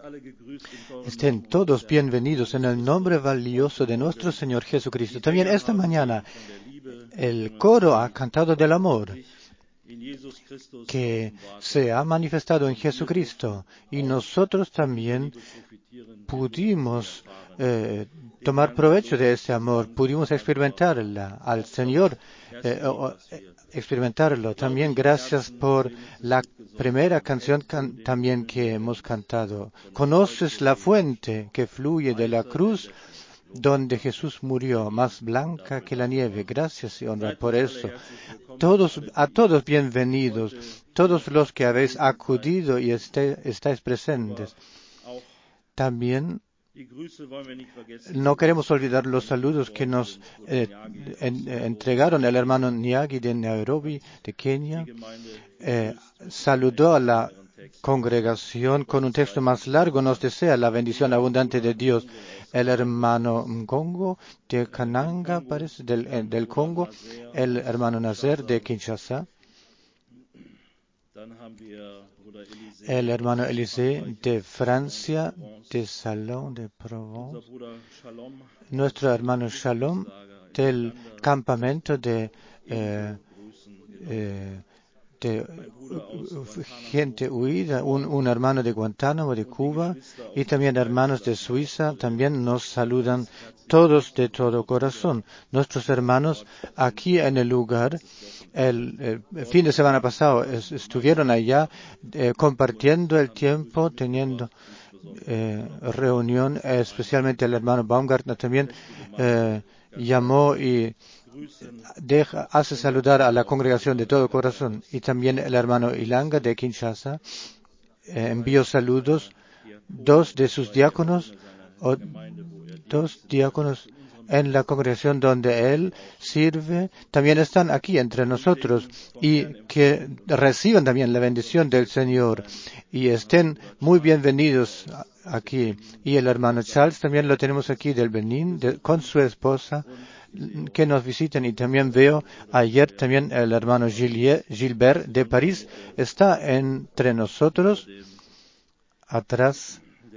Estén todos bienvenidos en el nombre valioso de nuestro Señor Jesucristo. También esta mañana el coro ha cantado del amor que se ha manifestado en Jesucristo, y nosotros también pudimos tomar provecho de ese amor, pudimos experimentarla al Señor, experimentarlo. También gracias por la primera canción también que hemos cantado. Conoces la fuente que fluye de la cruz donde Jesús murió, más blanca que la nieve. Gracias y honra por eso. A todos bienvenidos, todos los que habéis acudido y estáis presentes. También no queremos olvidar los saludos que nos entregaron el hermano Nyagi de Nairobi, de Kenia. Saludó a la congregación con un texto más largo. Nos desea la bendición abundante de Dios. El hermano Ngongo de Kananga, parece, del Congo. El hermano Nazer de Kinshasa. El hermano Élysée de Francia, de Salon de Provence. Nuestro hermano Shalom del campamento de gente huida, un hermano de Guantánamo, de Cuba, y también hermanos de Suiza, también nos saludan todos de todo corazón. Nuestros hermanos aquí en el lugar, el fin de semana pasado, estuvieron allá compartiendo el tiempo, teniendo reunión, especialmente el hermano Baumgartner también llamó y hace saludar a la congregación de todo corazón. Y también el hermano Ilanga de Kinshasa envió saludos. Dos de sus diáconos, en la congregación donde él sirve, también están aquí entre nosotros, y que reciban también la bendición del Señor y estén muy bienvenidos aquí. Y el hermano Charles también lo tenemos aquí del Benín, con su esposa, que nos visiten. Y también veo ayer también el hermano Gilbert de París está entre nosotros. Atrás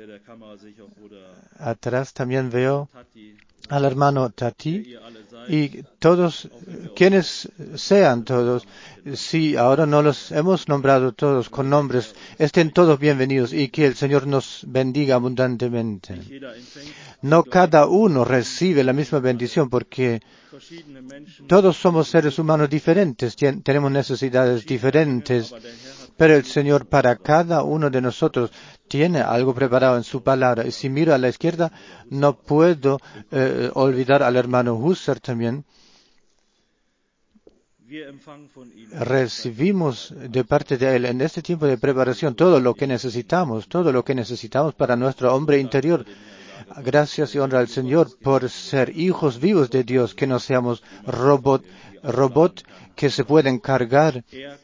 también veo al hermano Tati y todos, quienes sean todos, si ahora no los hemos nombrado todos con nombres, estén todos bienvenidos y que el Señor nos bendiga abundantemente. No cada uno recibe la misma bendición porque todos somos seres humanos diferentes, tenemos necesidades diferentes, pero el Señor para cada uno de nosotros tiene algo preparado en su palabra. Y si miro a la izquierda, no puedo olvidar al hermano Husser también. Recibimos de parte de él en este tiempo de preparación todo lo que necesitamos para nuestro hombre interior. Gracias y honra al Señor por ser hijos vivos de Dios, que no seamos robot que se pueden cargar,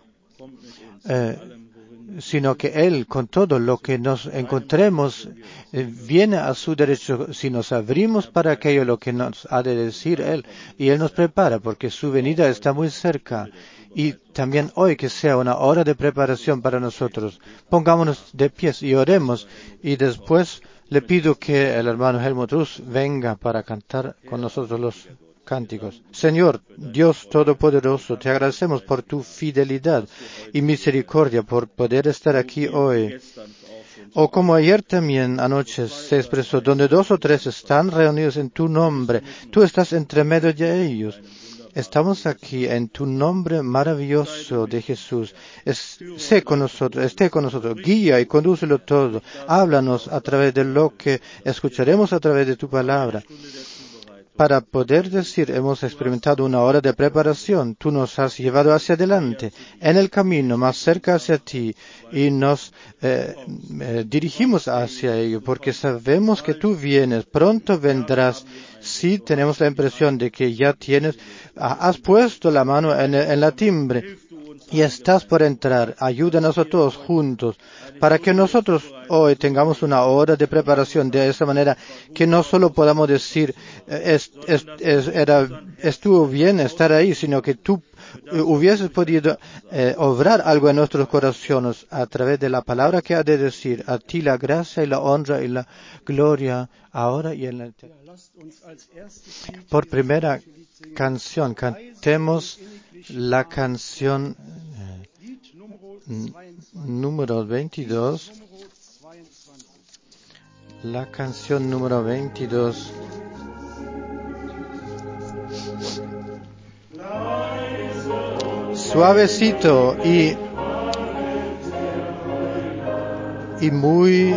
sino que Él, con todo lo que nos encontremos, viene a su derecho si nos abrimos para aquello lo que nos ha de decir Él. Y Él nos prepara porque su venida está muy cerca. Y también hoy que sea una hora de preparación para nosotros. Pongámonos de pies y oremos. Y después le pido que el hermano Helmut Rus venga para cantar con nosotros los cánticos. Señor, Dios Todopoderoso, te agradecemos por tu fidelidad y misericordia por poder estar aquí hoy. O como ayer también anoche se expresó, donde 2 o 3 están reunidos en tu nombre, tú estás entre medio de ellos. Estamos aquí en tu nombre maravilloso de Jesús. Esté con nosotros, guía y condúcelo todo. Háblanos a través de lo que escucharemos a través de tu palabra. Para poder decir, hemos experimentado una hora de preparación. Tú nos has llevado hacia adelante, en el camino más cerca hacia ti, y nos dirigimos hacia ello, porque sabemos que tú vienes, pronto vendrás. Sí, tenemos la impresión de que ya has puesto la mano en la timbre. y estás por entrar. Ayúdanos a todos juntos para que nosotros hoy tengamos una hora de preparación de esa manera que no solo podamos decir estuvo bien estar ahí, sino que tú hubieses podido obrar algo en nuestros corazones a través de la palabra que ha de decir. A ti la gracia y la honra y la gloria ahora y en la eternidad. Por primera canción cantemos la canción número 22. La canción número 22. Suavecito y muy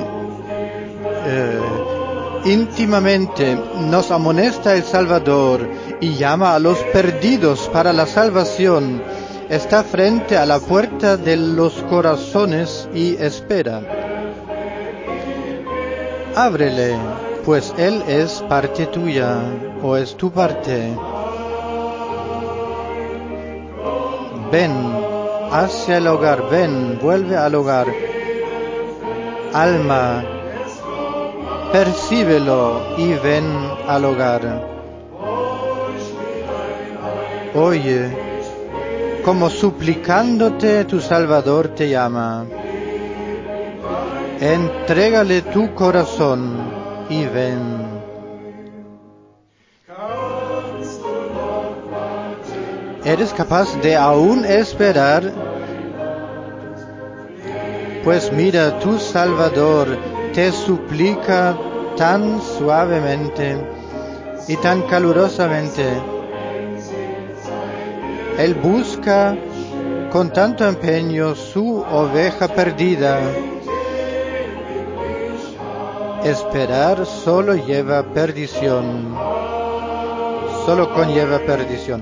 íntimamente nos amonesta el Salvador y llama a los perdidos para la salvación. Está frente a la puerta de los corazones y espera. Ábrele, pues Él es parte tuya, o es tu parte. Ven hacia el hogar, ven, vuelve al hogar. Alma, percíbelo y ven al hogar. Oye, como suplicándote tu Salvador te llama. Entrégale tu corazón y ven. ¿Eres capaz de aún esperar? Pues mira, tu Salvador te suplica tan suavemente y tan calurosamente. Él busca con tanto empeño su oveja perdida. Esperar solo lleva perdición. Solo conlleva perdición.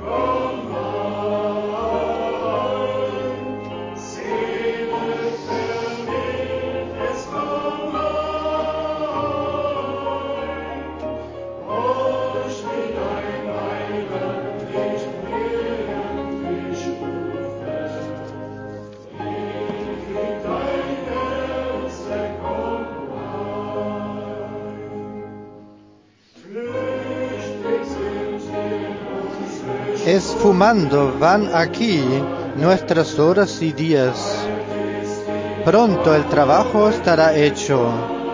Esfumando van aquí nuestras horas y días. Pronto el trabajo estará hecho.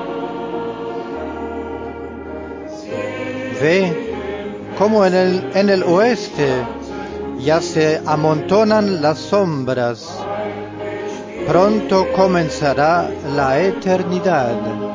Ve como en el oeste ya se amontonan las sombras. Pronto comenzará la eternidad.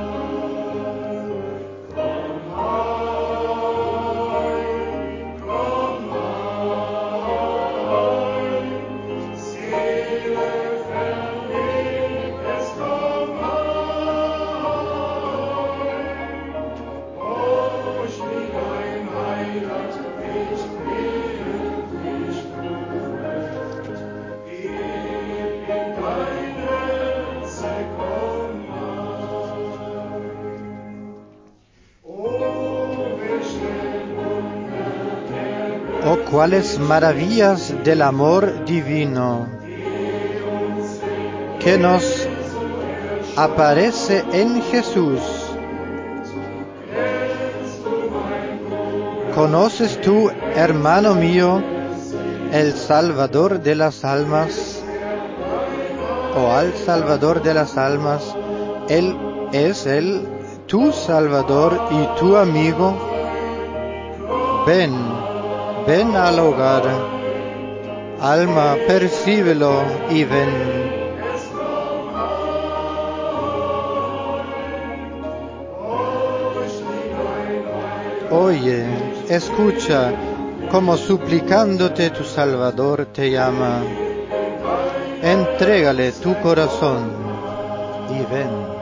Oh, cuáles maravillas del amor divino que nos aparece en Jesús. ¿Conoces tú, hermano mío, el Salvador de las almas? O al Salvador de las almas. Él es tu Salvador y tu amigo. Ven al hogar. Alma, percíbelo y ven. Oye, escucha, como suplicándote tu Salvador te llama. Entrégale tu corazón y ven.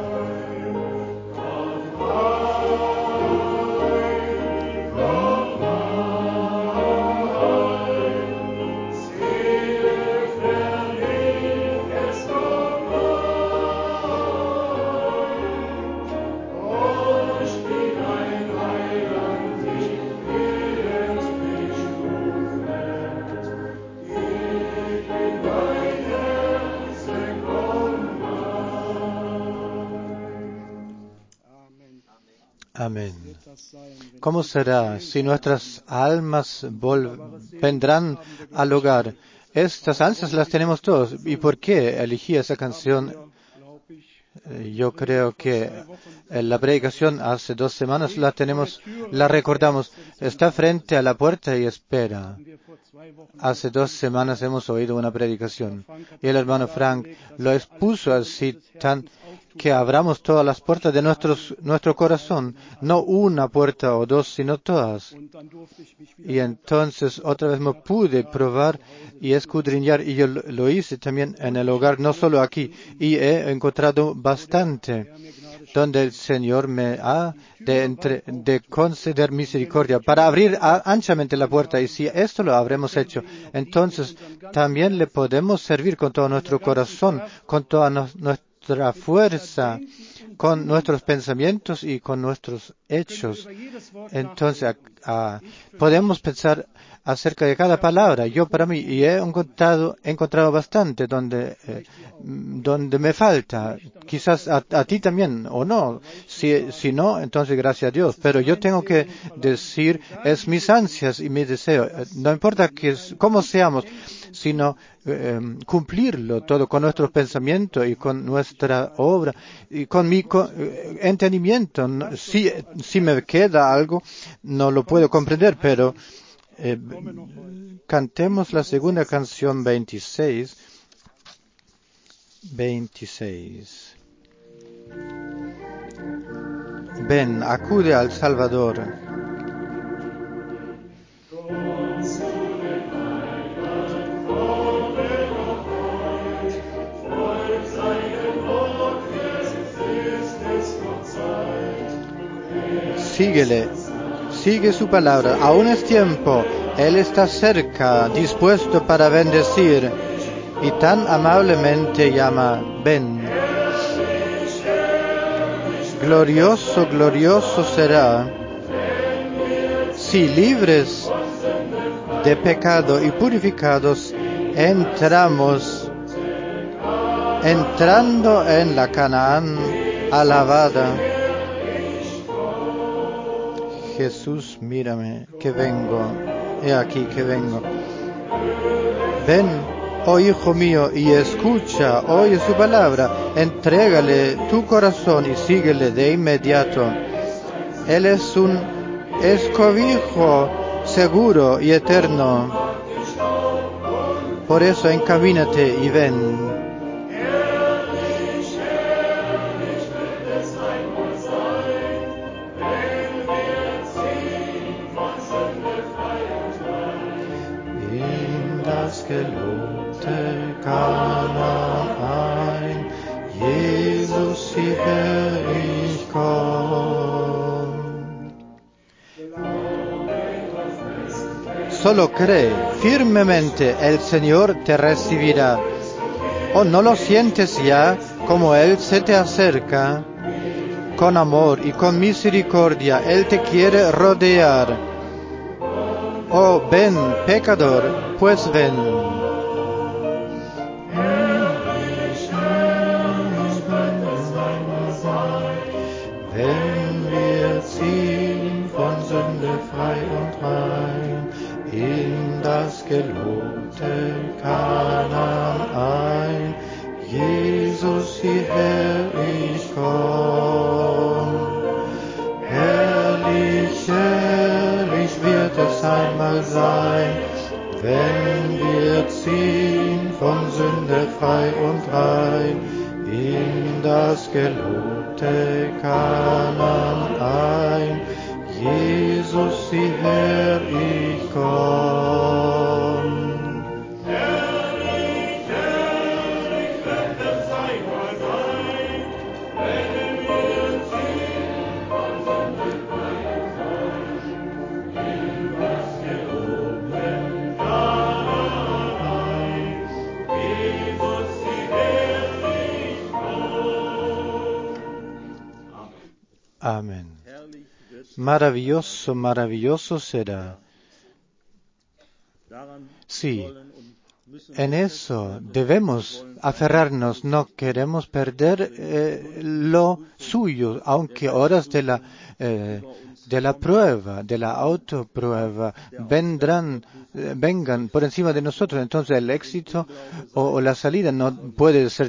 Amén. ¿Cómo será si nuestras almas vendrán al hogar? Estas ansias las tenemos todos. ¿Y por qué elegí esa canción? Yo creo que en la predicación hace 2 semanas la recordamos. Está frente a la puerta y espera. Hace 2 semanas hemos oído una predicación y el hermano Frank lo expuso así tan que abramos todas las puertas de nuestro corazón, no una puerta o 2, sino todas. Y entonces otra vez me pude probar y escudriñar, y yo lo hice también en el hogar, no solo aquí, y he encontrado bastante donde el Señor me ha de conceder misericordia para abrir anchamente la puerta. Y si esto lo habremos hecho, entonces también le podemos servir con todo nuestro corazón, con toda nuestra fuerza, con nuestros pensamientos y con nuestros hechos. Entonces podemos pensar acerca de cada palabra. Yo para mí, y he encontrado bastante donde me falta. Quizás a ti también, o no. Si no, entonces gracias a Dios. Pero yo tengo que decir, es mis ansias y mi deseo. No importa cómo seamos, sino cumplirlo todo con nuestros pensamientos y con nuestra obra y con mi entendimiento. Si me queda algo, no lo puedo comprender, pero cantemos la segunda canción 26. Ven, acude al Salvador. Síguele, sigue su palabra, aún es tiempo, Él está cerca, dispuesto para bendecir, y tan amablemente llama, ven. Glorioso, glorioso será, si libres de pecado y purificados entrando en la Canaán alabada. Jesús, mírame, que vengo, he aquí que vengo. Ven, oh hijo mío, y escucha, oye su palabra, entrégale tu corazón y síguele de inmediato. Él es un escobijo seguro y eterno. Por eso encamínate y ven. Gelobte Kanaan, Jesus, hierher ich komm. Solo cree firmemente, el Señor te recibirá. ¿O no lo sientes ya como Él se te acerca? Con amor y con misericordia Él te quiere rodear. Oh, ven, pecador, pues ven. Wenn wir ziehen von Sünde frei und rein in das gelobte Kanaan ein, Jesus, hierher ich komm. Herrlich, herrlich wird es einmal sein, wenn wir ziehen von Sünde frei und rein in das gelobte Kanaan ein. Jesus, hierher ich komm. Herrlich, herrlich wird es einmal sein, wenn wir ziehen von Sünde frei und rein in das gelobte Kanaan ein. Jesus, hierher ich komm. Amén. Maravilloso, maravilloso será. Sí, En eso debemos aferrarnos, no queremos perder lo suyo, aunque horas de la prueba, de la autoprueba, vengan por encima de nosotros. Entonces el éxito o la salida no puede ser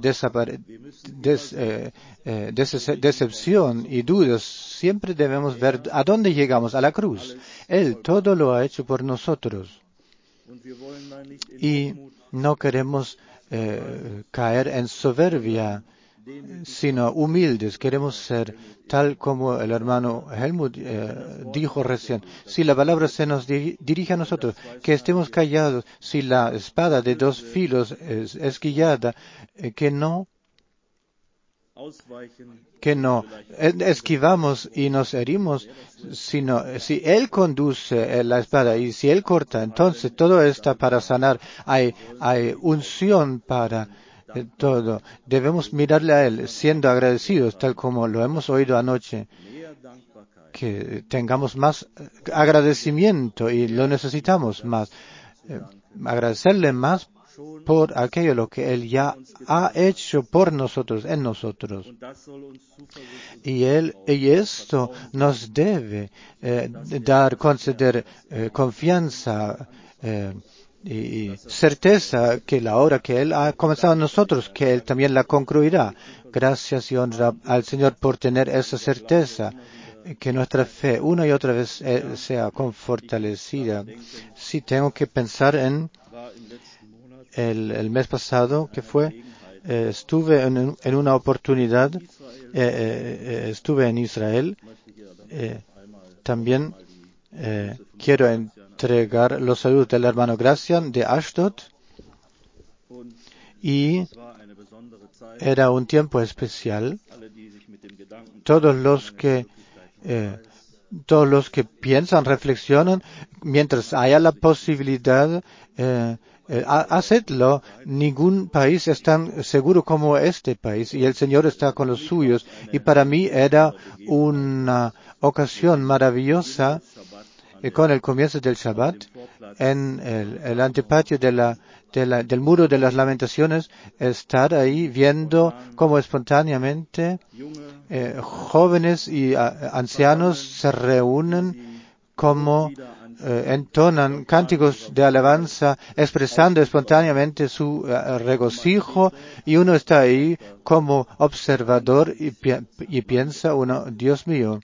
decepción y dudas. Siempre debemos ver a dónde llegamos, a la cruz. Él todo lo ha hecho por nosotros. Y no queremos caer en soberbia, sino humildes. Queremos ser tal como el hermano Helmut dijo recién. Si la palabra se nos dirige a nosotros, que estemos callados. Si la espada de dos filos es guiada, que no esquivamos y nos herimos, sino si Él conduce la espada y si Él corta, entonces todo está para sanar. Hay unción para todo. Debemos mirarle a Él siendo agradecidos, tal como lo hemos oído anoche. Que tengamos más agradecimiento y lo necesitamos más. Agradecerle más por aquello lo que Él ya ha hecho por nosotros, en nosotros. Y esto nos debe conceder confianza y certeza que la obra que Él ha comenzado en nosotros, que Él también la concluirá. Gracias y honra al Señor por tener esa certeza. Que nuestra fe una y otra vez sea fortalecida. Sí, tengo que pensar en el mes pasado, que fue, estuve en una oportunidad, estuve en Israel. También quiero entregar los saludos del hermano Gracian de Ashdod. Y era un tiempo especial. Todos los que piensan, reflexionan, mientras haya la posibilidad, hacedlo. Ningún país es tan seguro como este país y el Señor está con los suyos. Y para mí era una ocasión maravillosa con el comienzo del Shabbat en el antepatio del muro de las lamentaciones, estar ahí viendo cómo espontáneamente jóvenes y ancianos se reúnen, como entonan cánticos de alabanza, expresando espontáneamente su regocijo, y uno está ahí como observador y piensa uno, Dios mío,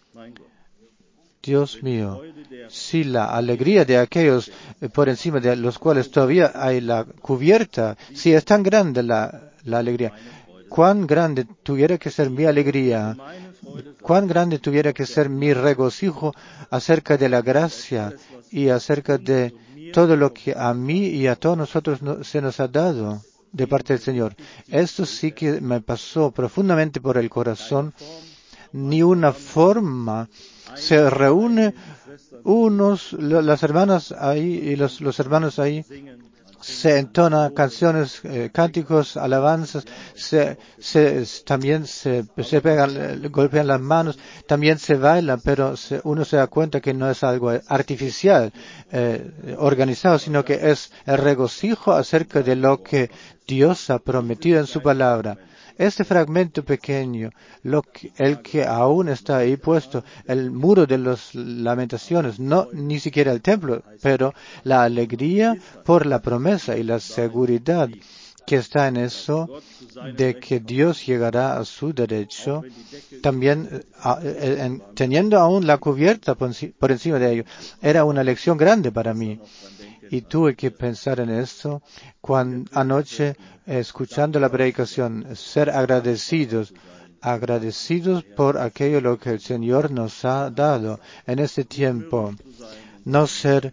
si la alegría de aquellos por encima de los cuales todavía hay la cubierta, si es tan grande la alegría, cuán grande tuviera que ser mi alegría, cuán grande tuviera que ser mi regocijo acerca de la gracia y acerca de todo lo que a mí y a todos nosotros se nos ha dado de parte del Señor. Esto sí que me pasó profundamente por el corazón. Ni una forma se reúne las hermanas ahí y los hermanos ahí, se entonan canciones, cánticos, alabanzas, también se pegan, golpean las manos, también se baila, pero uno se da cuenta que no es algo artificial, organizado, sino que es el regocijo acerca de lo que Dios ha prometido en su palabra. Este fragmento pequeño, el que aún está ahí puesto, el muro de las lamentaciones, no ni siquiera el templo, pero la alegría por la promesa y la seguridad que está en eso, de que Dios llegará a su derecho, también teniendo aún la cubierta por encima de ello. Era una lección grande para mí. Y tuve que pensar en esto anoche, escuchando la predicación, ser agradecidos por aquello lo que el Señor nos ha dado en este tiempo. No ser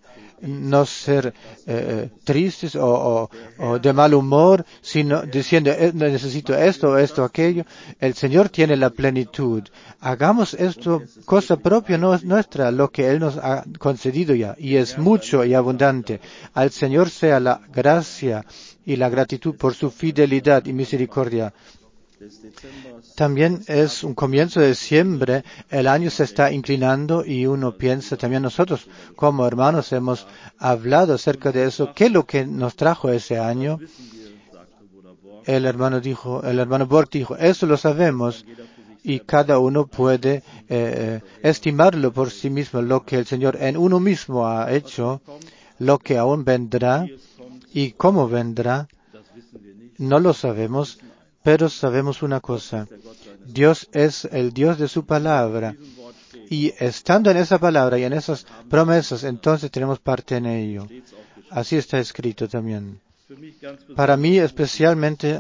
tristes o de mal humor, sino diciendo, necesito esto, aquello. El Señor tiene la plenitud. Hagamos esto cosa propia nuestra, lo que Él nos ha concedido ya, y es mucho y abundante. Al Señor sea la gracia y la gratitud por su fidelidad y misericordia. También es un comienzo de diciembre, el año se está inclinando y uno piensa, también nosotros como hermanos hemos hablado acerca de eso. ¿Qué es lo que nos trajo ese año? El hermano Borg dijo, eso lo sabemos y cada uno puede estimarlo por sí mismo, lo que el Señor en uno mismo ha hecho, lo que aún vendrá y cómo vendrá, no lo sabemos, pero sabemos una cosa. Dios es el Dios de su palabra. Y estando en esa palabra y en esas promesas, entonces tenemos parte en ello. Así está escrito también. Para mí especialmente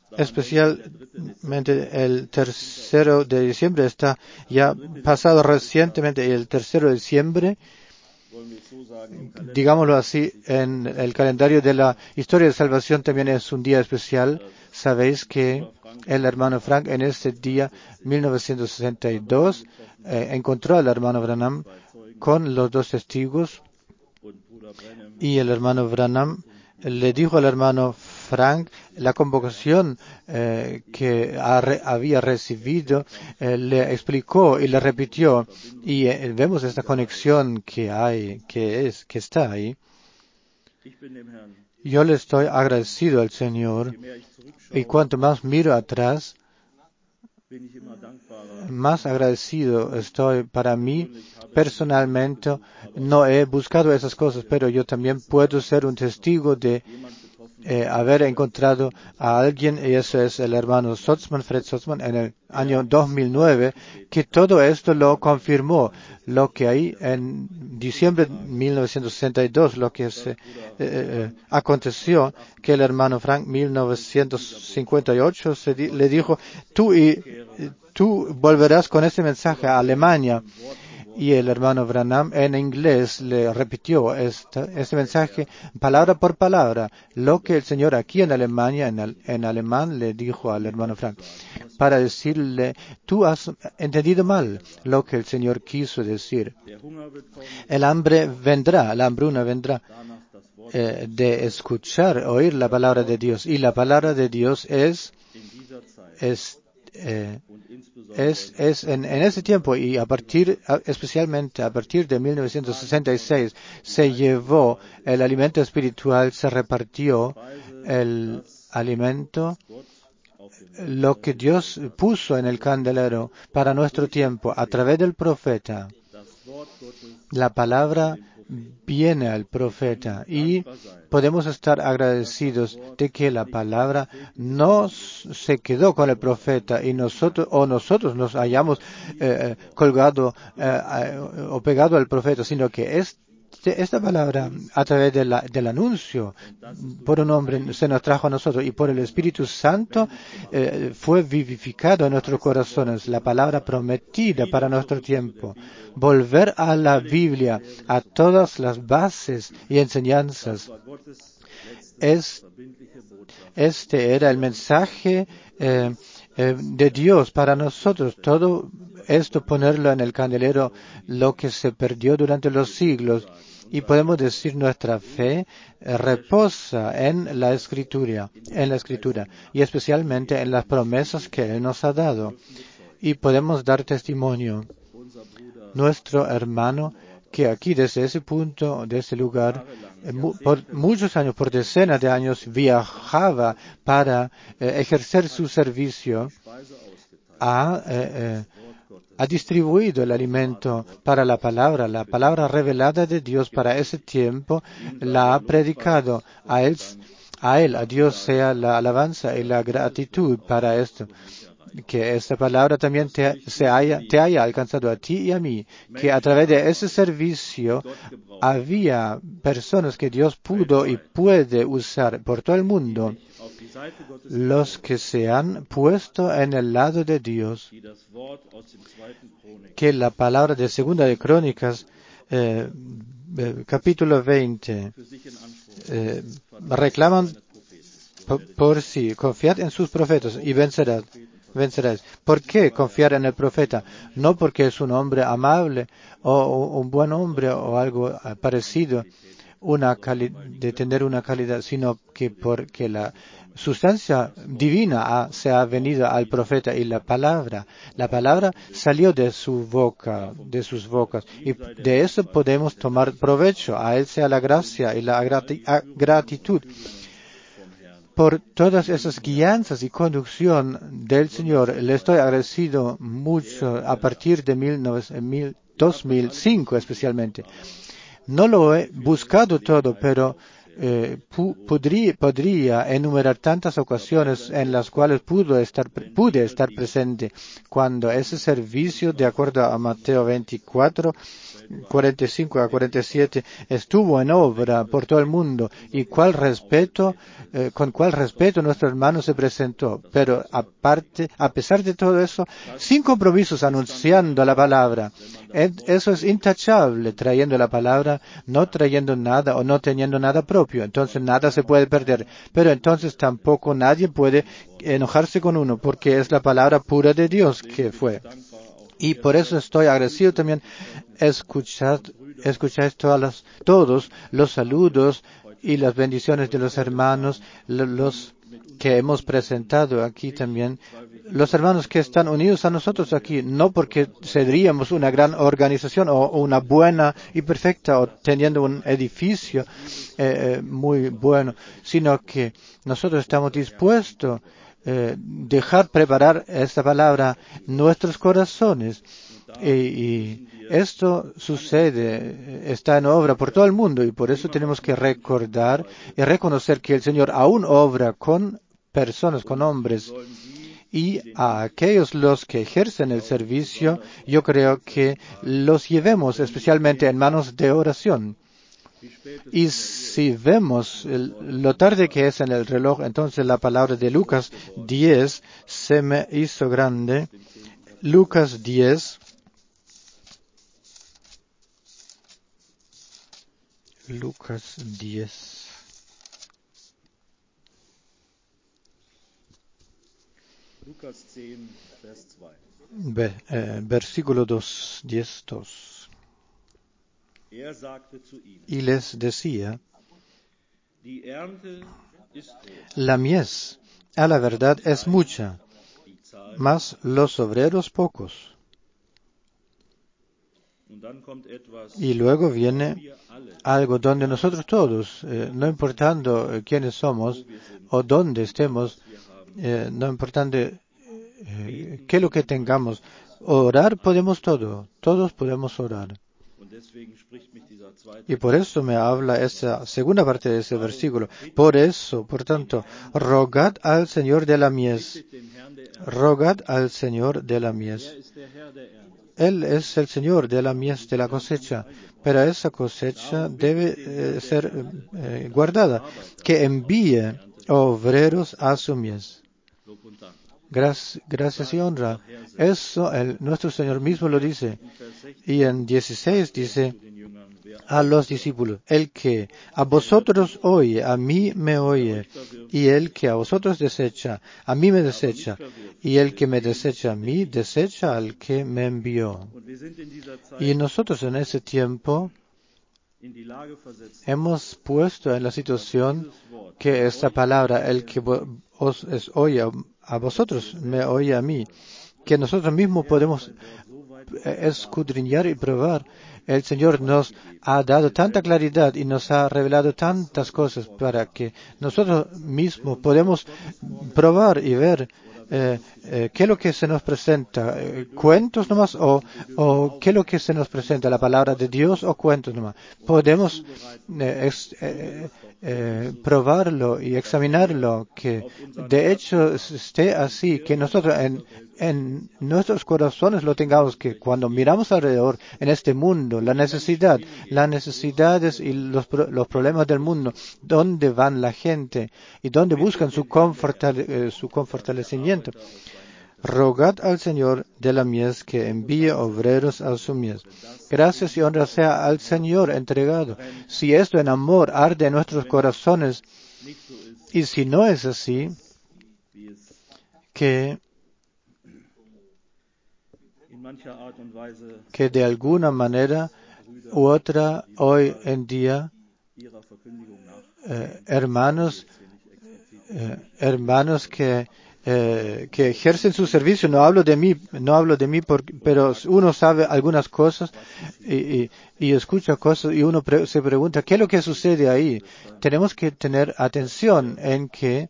el 3 de diciembre está ya pasado recientemente, y el 3 de diciembre, digámoslo así, en el calendario de la historia de salvación también es un día especial. Sabéis que el hermano Frank en este día, 1962, encontró al hermano Branham con los dos testigos y el hermano Branham le dijo al hermano Frank la convocación que había recibido, le explicó y le repitió y vemos esta conexión que hay, que está ahí. Yo le estoy agradecido al Señor y cuanto más miro atrás, más agradecido estoy. Para mí, personalmente, no he buscado esas cosas, pero yo también puedo ser un testigo de haber encontrado a alguien, y eso es el hermano Sotzman, Fred Sotzman, en el año 2009, que todo esto lo confirmó. Lo que ahí en diciembre de 1962, lo que aconteció, que el hermano Frank, 1958, le dijo, tú volverás con este mensaje a Alemania. Y el hermano Branham en inglés le repitió este mensaje palabra por palabra, lo que el Señor aquí en Alemania, en alemán, le dijo al hermano Frank, para decirle, tú has entendido mal lo que el Señor quiso decir. El hambre vendrá, la hambruna vendrá de escuchar, oír la palabra de Dios. Y la palabra de Dios es en ese tiempo y especialmente a partir de 1966 se llevó el alimento espiritual, se repartió el alimento, lo que Dios puso en el candelero para nuestro tiempo a través del profeta. La palabra viene al profeta y podemos estar agradecidos de que la palabra no se quedó con el profeta y nosotros nos hayamos colgado o pegado al profeta, sino que esta palabra a través del anuncio por un hombre se nos trajo a nosotros y por el Espíritu Santo fue vivificado en nuestros corazones, la palabra prometida para nuestro tiempo. Volver a la Biblia, a todas las bases y enseñanzas. Este era el mensaje de Dios para nosotros. Todo esto ponerlo en el candelero, lo que se perdió durante los siglos. Y podemos decir nuestra fe reposa en la Escritura, y especialmente en las promesas que Él nos ha dado. Y podemos dar testimonio. Nuestro hermano, que aquí desde ese punto, de ese lugar, por muchos años, por decenas de años, viajaba para ejercer su servicio, ha distribuido el alimento para la palabra revelada de Dios para ese tiempo, la ha predicado. A Dios sea la alabanza y la gratitud para esto. Que esta palabra también te haya alcanzado a ti y a mí, que a través de ese servicio había personas que Dios pudo y puede usar por todo el mundo, los que se han puesto en el lado de Dios, que la palabra de Segunda de Crónicas, capítulo 20, reclaman por sí, confiad en sus profetas y vencerás. ¿Por qué confiar en el profeta? No porque es un hombre amable o un buen hombre o algo parecido. de tener una calidad, sino que porque la sustancia divina se ha venido al profeta y la palabra salió de su boca, de sus bocas, y de eso podemos tomar provecho. A Él sea la gracia y la gratitud por todas esas guianzas y conducción del Señor. Le estoy agradecido mucho a partir de 2005 especialmente. No lo he buscado todo, pero podría enumerar tantas ocasiones en las cuales pude estar presente cuando ese servicio, de acuerdo a Mateo 24, 45 a 47, estuvo en obra por todo el mundo y con cuál respeto nuestro hermano se presentó. Pero a pesar de todo eso, sin compromisos anunciando la palabra. Eso es intachable, trayendo la palabra, no trayendo nada o no teniendo nada propio. Entonces nada se puede perder. Pero entonces tampoco nadie puede enojarse con uno, porque es la palabra pura de Dios que fue. Y por eso estoy agradecido también escuchar todos los saludos y las bendiciones de los hermanos, los que hemos presentado aquí también, los hermanos que están unidos a nosotros aquí, no porque seríamos una gran organización o una buena y perfecta o teniendo un edificio muy bueno, sino que nosotros estamos dispuestos dejar preparar esta palabra en nuestros corazones. Y esto sucede, está en obra por todo el mundo y por eso tenemos que recordar y reconocer que el Señor aún obra con personas, con hombres. Y a aquellos los que ejercen el servicio, yo creo que los llevemos especialmente en manos de oración. Y si vemos lo tarde que es en el reloj, entonces la palabra de Lucas 10 se me hizo grande. Lucas 10. Lucas 10. Versículo 2, 10, 2. Y les decía, la mies a la verdad es mucha, mas los obreros pocos. Y luego viene algo donde nosotros todos, no importando quiénes somos o dónde estemos, no importando qué es lo que tengamos, orar podemos todos podemos orar. Y por eso me habla esa segunda parte de ese versículo. Por eso, por tanto, rogad al Señor de la mies. Rogad al Señor de la mies. Él es el Señor de la mies, de la cosecha, pero esa cosecha debe ser guardada, que envíe obreros a su mies. Gracias y honra. Eso nuestro Señor mismo lo dice. Y en 16 dice a los discípulos, el que a vosotros oye, a mí me oye, y el que a vosotros desecha, a mí me desecha, y el que me desecha a mí, desecha al que me envió. Y nosotros en ese tiempo hemos puesto en la situación que esta palabra, el que os oye a vosotros, me oye a mí, que nosotros mismos podemos escudriñar y probar. El Señor nos ha dado tanta claridad y nos ha revelado tantas cosas para que nosotros mismos podemos probar y ver qué es lo que se nos presenta, cuentos nomás o qué es lo que se nos presenta, la palabra de Dios o cuentos nomás. Podemos probarlo y examinarlo, que de hecho esté así, que nosotros en nuestros corazones lo tengamos, que cuando miramos alrededor en este mundo, las necesidades y los problemas del mundo, dónde van la gente y dónde buscan su fortalecimiento. Rogad al Señor de la mies que envíe obreros a su mies. Gracias y honra sea al Señor entregado. Si esto en amor arde en nuestros corazones, y si no es así, que de alguna manera u otra hoy en día hermanos que ejercen su servicio. No hablo de mí, pero uno sabe algunas cosas y escucha cosas y uno se pregunta, ¿qué es lo que sucede ahí? Tenemos que tener atención en que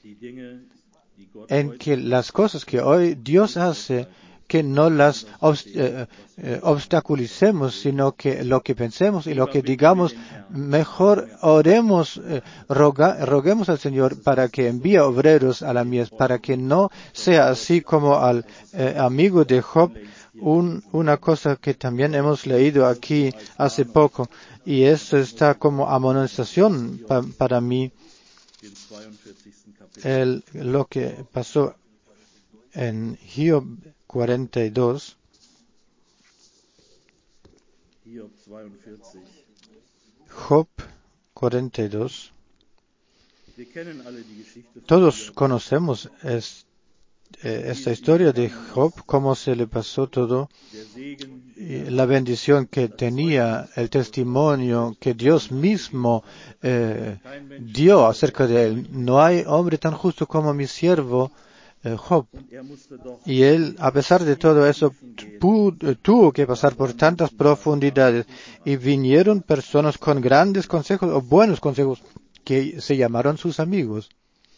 las cosas que hoy Dios hace, que no las obstaculicemos, sino que lo que pensemos y lo que digamos, mejor oremos, roguemos al Señor para que envíe obreros a la mies, para que no sea así como al amigo de Job, una cosa que también hemos leído aquí hace poco, y esto está como amonestación para mí, lo que pasó en Job 42. Job 42. Todos conocemos esta historia de Job, cómo se le pasó todo, la bendición que tenía, el testimonio que Dios mismo dio acerca de él. No hay hombre tan justo como mi siervo Job. Y él, a pesar de todo eso, tuvo que pasar por tantas profundidades. Y vinieron personas con grandes consejos o buenos consejos que se llamaron sus amigos.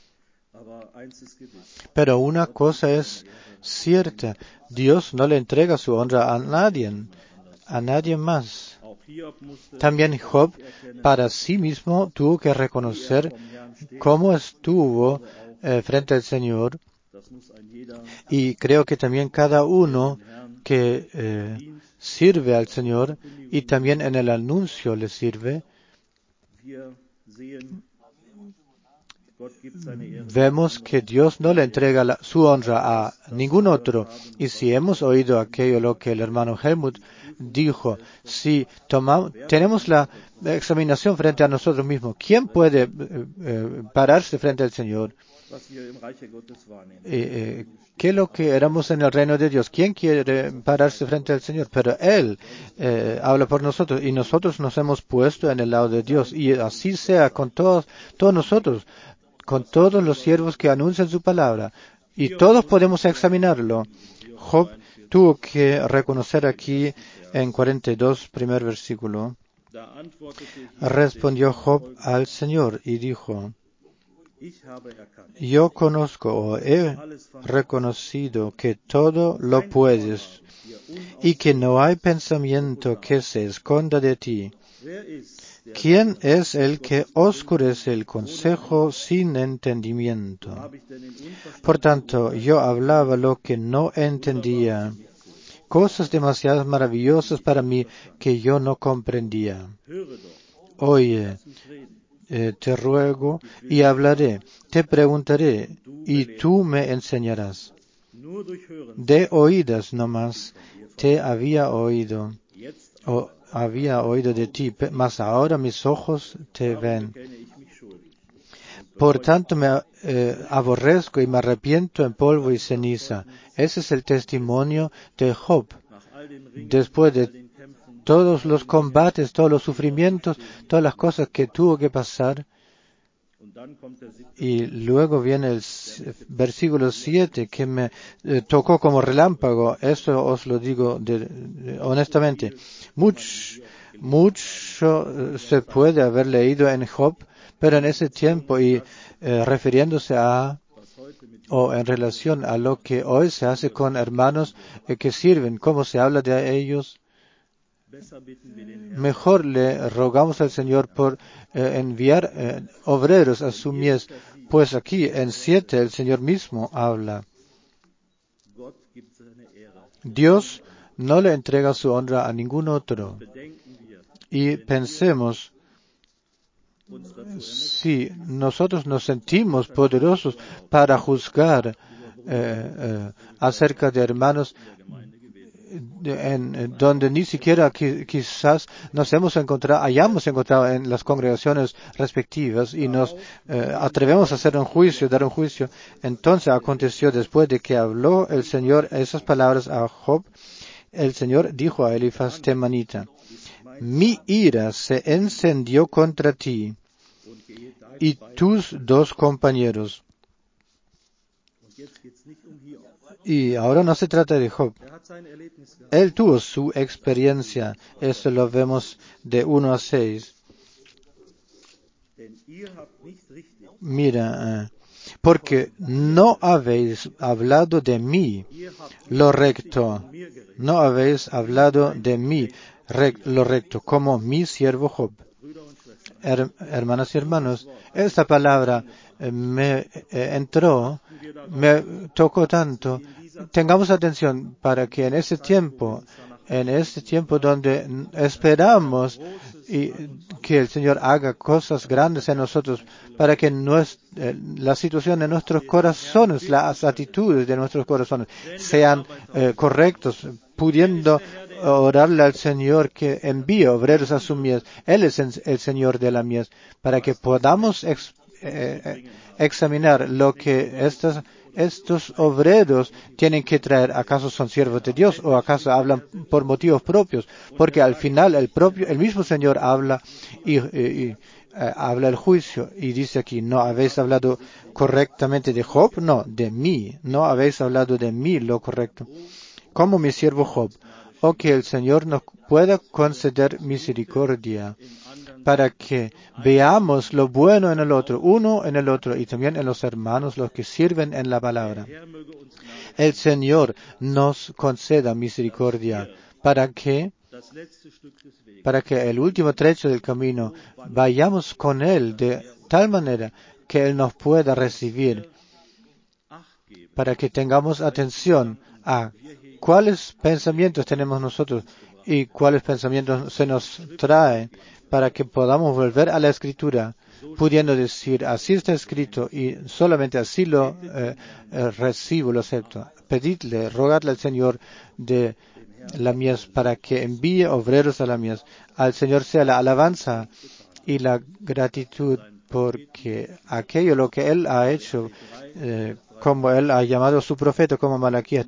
Pero una cosa es cierta, Dios no le entrega su honra a nadie más. También Job para sí mismo tuvo que reconocer cómo estuvo frente al Señor, y creo que también cada uno que sirve al Señor y también en el anuncio le sirve, vemos que Dios no le entrega su honra a ningún otro. Y si hemos oído aquello lo que el hermano Helmut dijo, si tenemos la examinación frente a nosotros mismos, ¿quién puede pararse frente al Señor? ¿Qué es lo que éramos en el reino de Dios? ¿Quién quiere pararse frente al Señor? Pero Él habla por nosotros y nosotros nos hemos puesto en el lado de Dios. Y así sea con todos nosotros, con todos los siervos que anuncian su palabra. Y todos podemos examinarlo. Job tuvo que reconocer aquí en 42, primer versículo. Respondió Job al Señor y dijo, yo conozco o he reconocido que todo lo puedes y que no hay pensamiento que se esconda de ti. ¿Quién es el que oscurece el consejo sin entendimiento? Por tanto, yo hablaba lo que no entendía, cosas demasiado maravillosas para mí que yo no comprendía. Oye, te ruego y hablaré, te preguntaré y tú me enseñarás. De oídas nomás te había oído, o había oído de ti, mas ahora mis ojos te ven. Por tanto me aborrezco y me arrepiento en polvo y ceniza. Ese es el testimonio de Job. Después de todos los combates, todos los sufrimientos, todas las cosas que tuvo que pasar. Y luego viene el versículo 7 que me tocó como relámpago. Eso os lo digo honestamente. Mucho se puede haber leído en Job, pero en ese tiempo y refiriéndose o en relación a lo que hoy se hace con hermanos que sirven, cómo se habla de ellos, mejor le rogamos al Señor por enviar obreros a su mies, pues aquí en 7 el Señor mismo habla. Dios no le entrega su honra a ningún otro. Y pensemos, si nosotros nos sentimos poderosos para juzgar acerca de hermanos donde ni siquiera quizás hayamos encontrado en las congregaciones respectivas y nos atrevemos a hacer dar un juicio, entonces aconteció después de que habló el Señor esas palabras a Job, el Señor dijo a Elifaz Temanita, mi ira se encendió contra ti y tus 2 compañeros. Y ahora no se trata de Job. Él tuvo su experiencia. Esto lo vemos de 1 a 6. Mira, porque no habéis hablado de mí lo recto. No habéis hablado de mí lo recto, como mi siervo Job. Hermanas y hermanos, esta palabra me tocó tanto. Tengamos atención para que en este tiempo donde esperamos y que el Señor haga cosas grandes en nosotros, para que la situación de nuestros corazones, las actitudes de nuestros corazones sean correctos, pudiendo orarle al Señor que envíe obreros a su mies. Él es el Señor de la mies, para que podamos examinar lo que estos obreros tienen que traer. ¿Acaso son siervos de Dios o acaso hablan por motivos propios? Porque al final el mismo Señor habla y habla el juicio y dice aquí, ¿no habéis hablado correctamente de Job? No, de mí. No habéis hablado de mí lo correcto. Como mi siervo Job. O que el Señor nos pueda conceder misericordia para que veamos lo bueno en el otro, uno en el otro y también en los hermanos, los que sirven en la palabra. El Señor nos conceda misericordia para que el último trecho del camino vayamos con Él de tal manera que Él nos pueda recibir, para que tengamos atención a cuáles pensamientos tenemos nosotros y cuáles pensamientos se nos traen, para que podamos volver a la Escritura, pudiendo decir, así está escrito y solamente así lo recibo, lo acepto. Pedidle, rogadle al Señor de la mies para que envíe obreros a la mies. Al Señor sea la alabanza y la gratitud, porque aquello lo que Él ha hecho, como Él ha llamado a su profeta, como Malaquías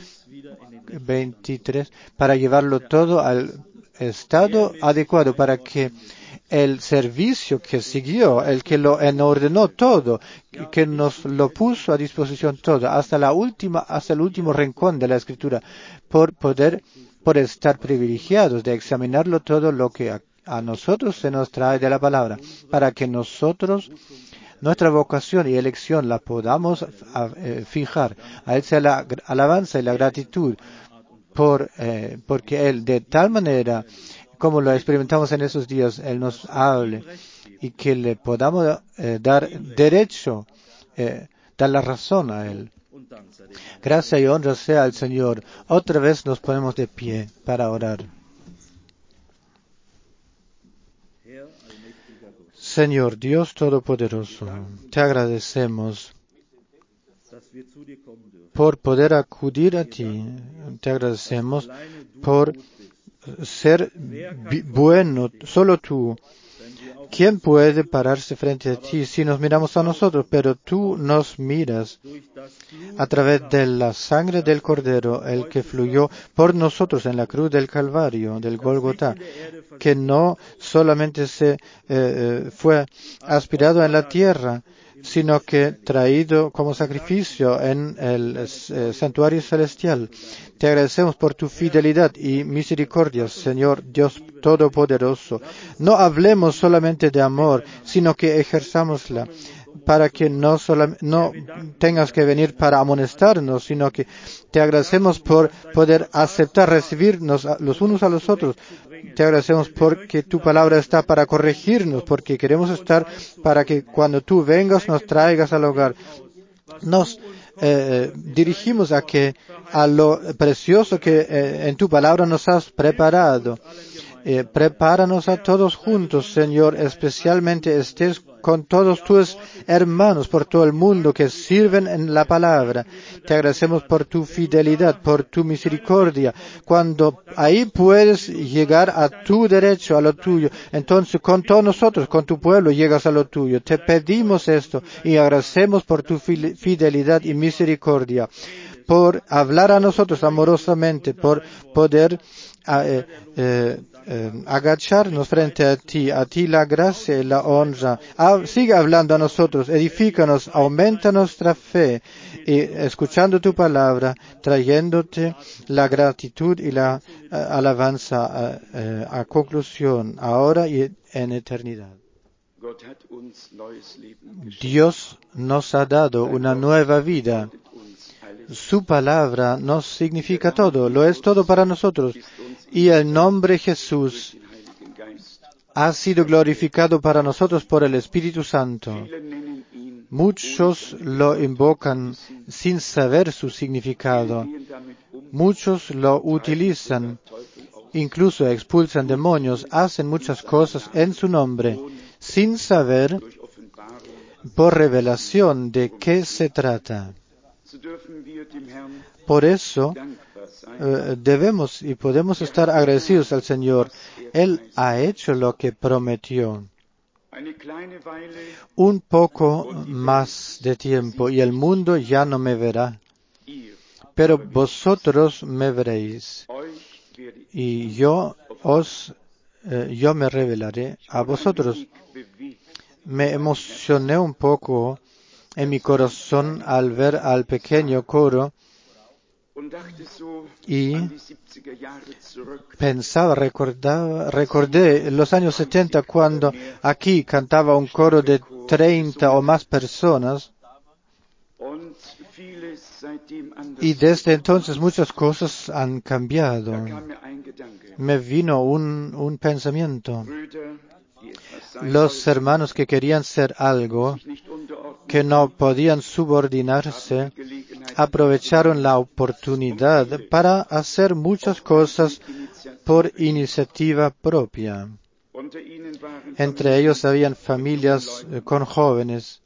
3:23, para llevarlo todo al estado adecuado, para que el servicio que siguió, el que lo ordenó todo, que nos lo puso a disposición todo, hasta el último rincón de la Escritura, por estar privilegiados de examinarlo todo lo que a nosotros se nos trae de la palabra, para que nosotros nuestra vocación y elección la podamos fijar. A Él sea la alabanza y la gratitud, porque Él de tal manera, como lo experimentamos en esos días, Él nos hable y que le podamos dar derecho, dar la razón a Él. Gracia y honra sea al Señor. Otra vez nos ponemos de pie para orar. Señor Dios Todopoderoso, te agradecemos por poder acudir a ti. Te agradecemos por ser bueno, solo tú. ¿Quién puede pararse frente a ti si nos miramos a nosotros? Pero tú nos miras a través de la sangre del Cordero, el que fluyó por nosotros en la cruz del Calvario, del Gólgota, que no solamente fue aspirado en la tierra, sino que traído como sacrificio en el santuario celestial. Te agradecemos por tu fidelidad y misericordia, Señor Dios Todopoderoso. No hablemos solamente de amor, sino que ejerzámosla, para que no tengas que venir para amonestarnos, sino que te agradecemos por poder aceptar, recibirnos los unos a los otros. Te agradecemos porque tu palabra está para corregirnos, porque queremos estar para que cuando tú vengas nos traigas al hogar. Nos dirigimos a lo precioso que en tu palabra nos has preparado. Prepáranos a todos juntos, Señor, especialmente estés con todos tus hermanos por todo el mundo que sirven en la palabra. Te agradecemos por tu fidelidad, por tu misericordia. Cuando ahí puedes llegar a tu derecho, a lo tuyo, entonces con todos nosotros, con tu pueblo, llegas a lo tuyo. Te pedimos esto y agradecemos por tu fidelidad y misericordia, por hablar a nosotros amorosamente, por poder agacharnos frente a ti la gracia y la honra. Sigue hablando a nosotros, edifícanos, aumenta nuestra fe, y escuchando tu palabra, trayéndote la gratitud y la alabanza a conclusión, ahora y en eternidad. Dios nos ha dado una nueva vida. Su palabra nos significa todo, lo es todo para nosotros. Y el nombre Jesús ha sido glorificado para nosotros por el Espíritu Santo. Muchos lo invocan sin saber su significado. Muchos lo utilizan, incluso expulsan demonios, hacen muchas cosas en su nombre, sin saber por revelación de qué se trata. Por eso debemos y podemos estar agradecidos al Señor. Él ha hecho lo que prometió. Un poco más de tiempo y el mundo ya no me verá, pero vosotros me veréis y yo me revelaré a vosotros. Me emocioné un poco en mi corazón al ver al pequeño coro y recordé los años 70 cuando aquí cantaba un coro de 30 o más personas y desde entonces muchas cosas han cambiado. Me vino un pensamiento. Los hermanos que querían ser algo, que no podían subordinarse, aprovecharon la oportunidad para hacer muchas cosas por iniciativa propia. Entre ellos habían familias con jóvenes.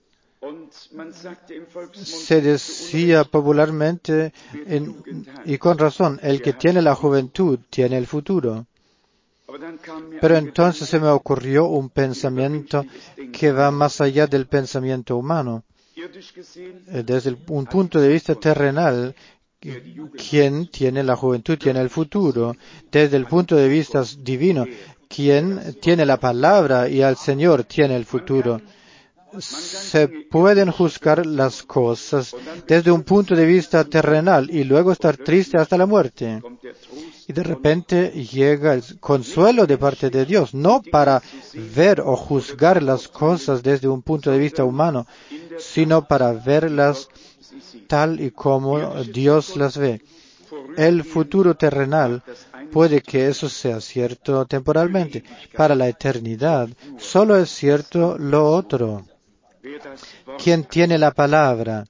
Se decía popularmente, y con razón, el que tiene la juventud tiene el futuro. Pero entonces se me ocurrió un pensamiento que va más allá del pensamiento humano. Desde un punto de vista terrenal, quien tiene la juventud tiene el futuro. Desde el punto de vista divino, quien tiene la palabra y al Señor tiene el futuro. Se pueden juzgar las cosas desde un punto de vista terrenal y luego estar triste hasta la muerte. Y de repente llega el consuelo de parte de Dios, no para ver o juzgar las cosas desde un punto de vista humano, sino para verlas tal y como Dios las ve. El futuro terrenal puede que eso sea cierto temporalmente. Para la eternidad solo es cierto lo otro. Quien tiene la palabra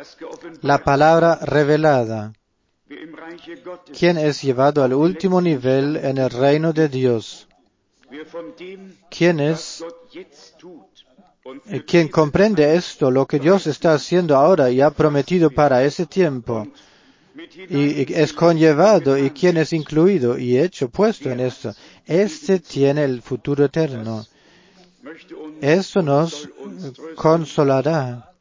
revelada, quien es llevado al último nivel en el reino de Dios, quien comprende esto, lo que Dios está haciendo ahora y ha prometido para ese tiempo, y es conllevado, y quien es incluido y puesto en esto, este tiene el futuro eterno. Eso nos consolará,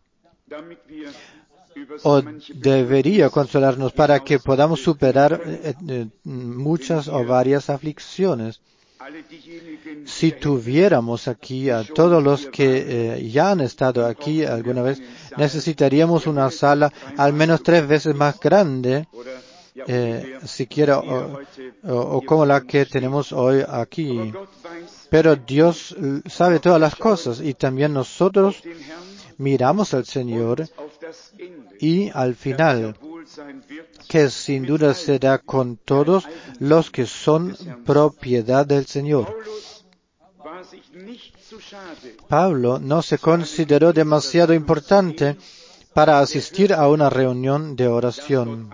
o debería consolarnos para que podamos superar muchas o varias aflicciones. Si tuviéramos aquí a todos los que ya han estado aquí alguna vez, necesitaríamos una sala al menos 3 veces más grande, siquiera, o como la que tenemos hoy aquí. Pero Dios sabe todas las cosas y también nosotros miramos al Señor y al final, que sin duda será con todos los que son propiedad del Señor. Pablo no se consideró demasiado importante para asistir a una reunión de oración.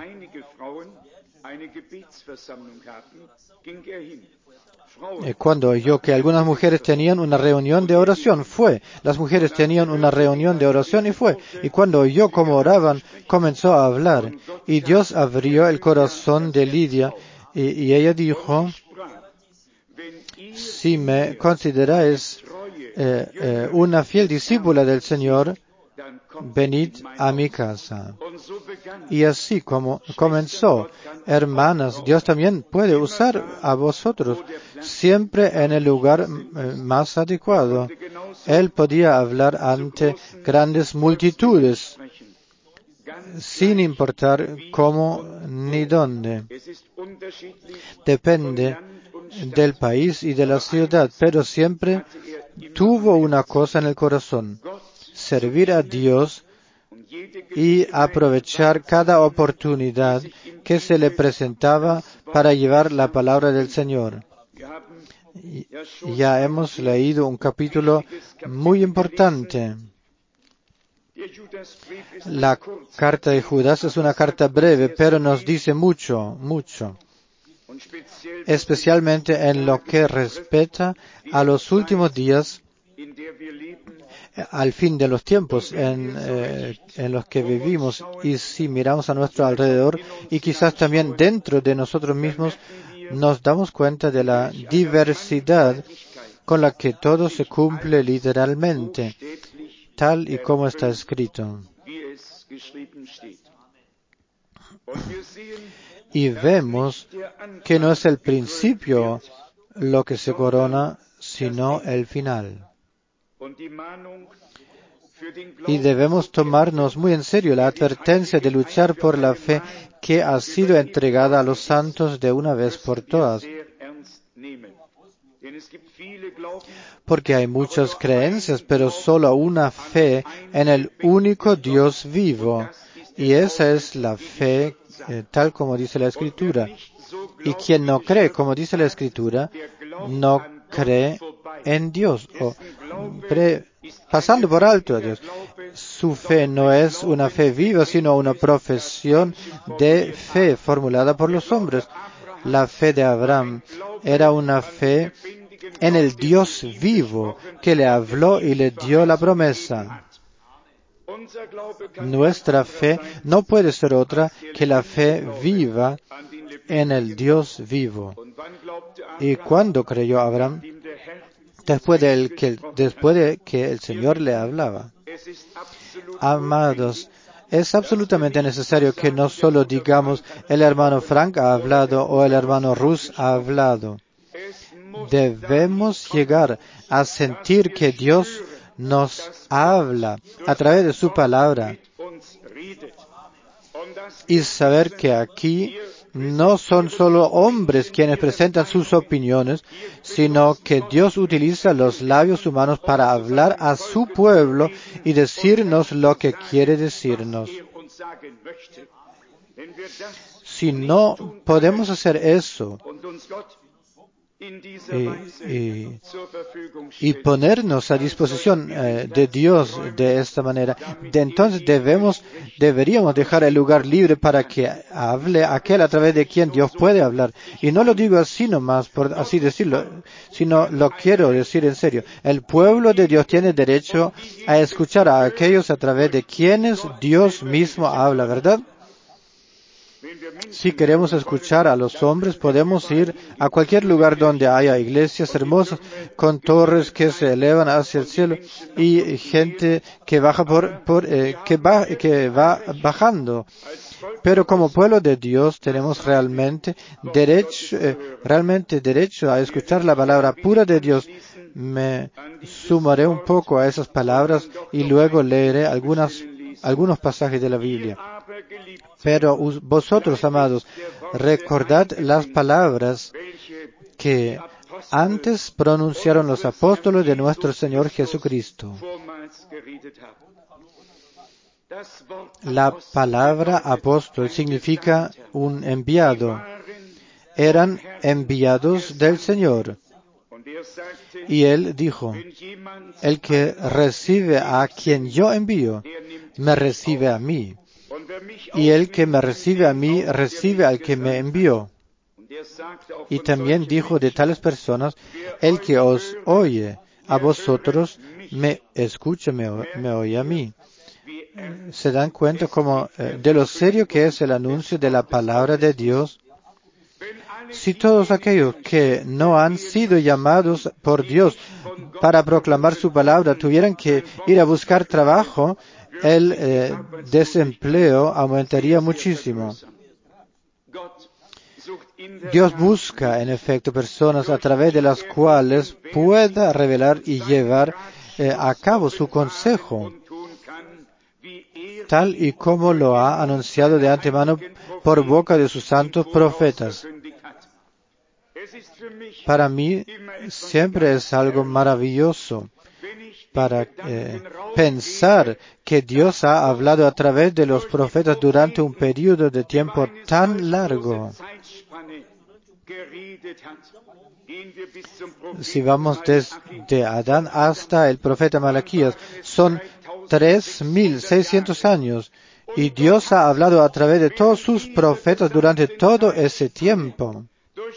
Cuando oyó que algunas mujeres tenían una reunión de oración, fue. Las mujeres tenían una reunión de oración y fue. Y cuando oyó cómo oraban, comenzó a hablar. Y Dios abrió el corazón de Lidia y ella dijo, si me consideráis una fiel discípula del Señor, venid a mi casa. Y así como comenzó, hermanas, Dios también puede usar a vosotros siempre en el lugar más adecuado. Él podía hablar ante grandes multitudes, sin importar cómo ni dónde. Depende del país y de la ciudad, pero siempre tuvo una cosa en el corazón: servir a Dios y aprovechar cada oportunidad que se le presentaba para llevar la palabra del Señor. Ya hemos leído un capítulo muy importante. La carta de Judas es una carta breve, pero nos dice mucho, especialmente en lo que respecta a los últimos días, al fin de los tiempos en los que vivimos. Y si miramos a nuestro alrededor y quizás también dentro de nosotros mismos, nos damos cuenta de la diversidad con la que todo se cumple literalmente, tal y como está escrito. Y vemos que no es el principio lo que se corona, sino el final. Y debemos tomarnos muy en serio la advertencia de luchar por la fe que ha sido entregada a los santos de una vez por todas. Porque hay muchas creencias, pero solo una fe en el único Dios vivo. Y esa es la fe tal como dice la Escritura. Y quien no cree, como dice la Escritura, no cree en Dios, o pasando por alto a Dios. Su fe no es una fe viva, sino una profesión de fe formulada por los hombres. La fe de Abraham era una fe en el Dios vivo que le habló y le dio la promesa. Nuestra fe no puede ser otra que la fe viva en el Dios vivo. ¿Y cuándo creyó Abraham? Después de que el Señor le hablaba. Amados, es absolutamente necesario que no solo digamos el hermano Frank ha hablado o el hermano Rus ha hablado. Debemos llegar a sentir que Dios nos habla a través de su palabra y saber que aquí no son solo hombres quienes presentan sus opiniones, sino que Dios utiliza los labios humanos para hablar a su pueblo y decirnos lo que quiere decirnos. Si no podemos hacer eso y ponernos a disposición de Dios de esta manera, entonces deberíamos dejar el lugar libre para que hable aquel a través de quien Dios puede hablar. Y no lo digo así nomás, por así decirlo, sino lo quiero decir en serio. El pueblo de Dios tiene derecho a escuchar a aquellos a través de quienes Dios mismo habla, ¿verdad? Si queremos escuchar a los hombres, podemos ir a cualquier lugar donde haya iglesias hermosas con torres que se elevan hacia el cielo y gente que baja que va bajando. Pero como pueblo de Dios tenemos realmente derecho a escuchar la palabra pura de Dios. Me sumaré un poco a esas palabras y luego leeré algunos pasajes de la Biblia. Pero vosotros, amados, recordad las palabras que antes pronunciaron los apóstoles de nuestro Señor Jesucristo. La palabra apóstol significa un enviado. Eran enviados del Señor. Y él dijo, el que recibe a quien yo envío, me recibe a mí. Y el que me recibe a mí, recibe al que me envió. Y también dijo de tales personas, el que os oye a vosotros, me escucha, me oye a mí. ¿Se dan cuenta de lo serio que es el anuncio de la palabra de Dios? Si todos aquellos que no han sido llamados por Dios para proclamar su palabra tuvieran que ir a buscar trabajo, el desempleo aumentaría muchísimo. Dios busca, en efecto, personas a través de las cuales pueda revelar y llevar a cabo su consejo, tal y como lo ha anunciado de antemano por boca de sus santos profetas. Para mí siempre es algo maravilloso para pensar que Dios ha hablado a través de los profetas durante un periodo de tiempo tan largo. Si vamos desde Adán hasta el profeta Malaquías, son 3.600 años. Y Dios ha hablado a través de todos sus profetas durante todo ese tiempo.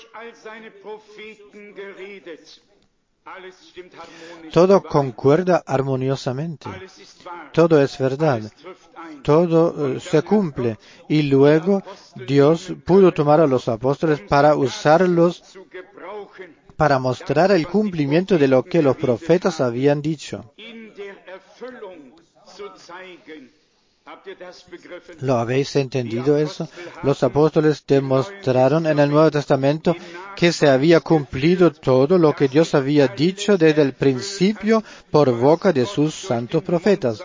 Todo concuerda armoniosamente. Todo es verdad. Todo se cumple. Y luego Dios pudo tomar a los apóstoles para usarlos para mostrar el cumplimiento de lo que los profetas habían dicho. ¿Lo habéis entendido eso? Los apóstoles demostraron en el Nuevo Testamento que se había cumplido todo lo que Dios había dicho desde el principio por boca de sus santos profetas.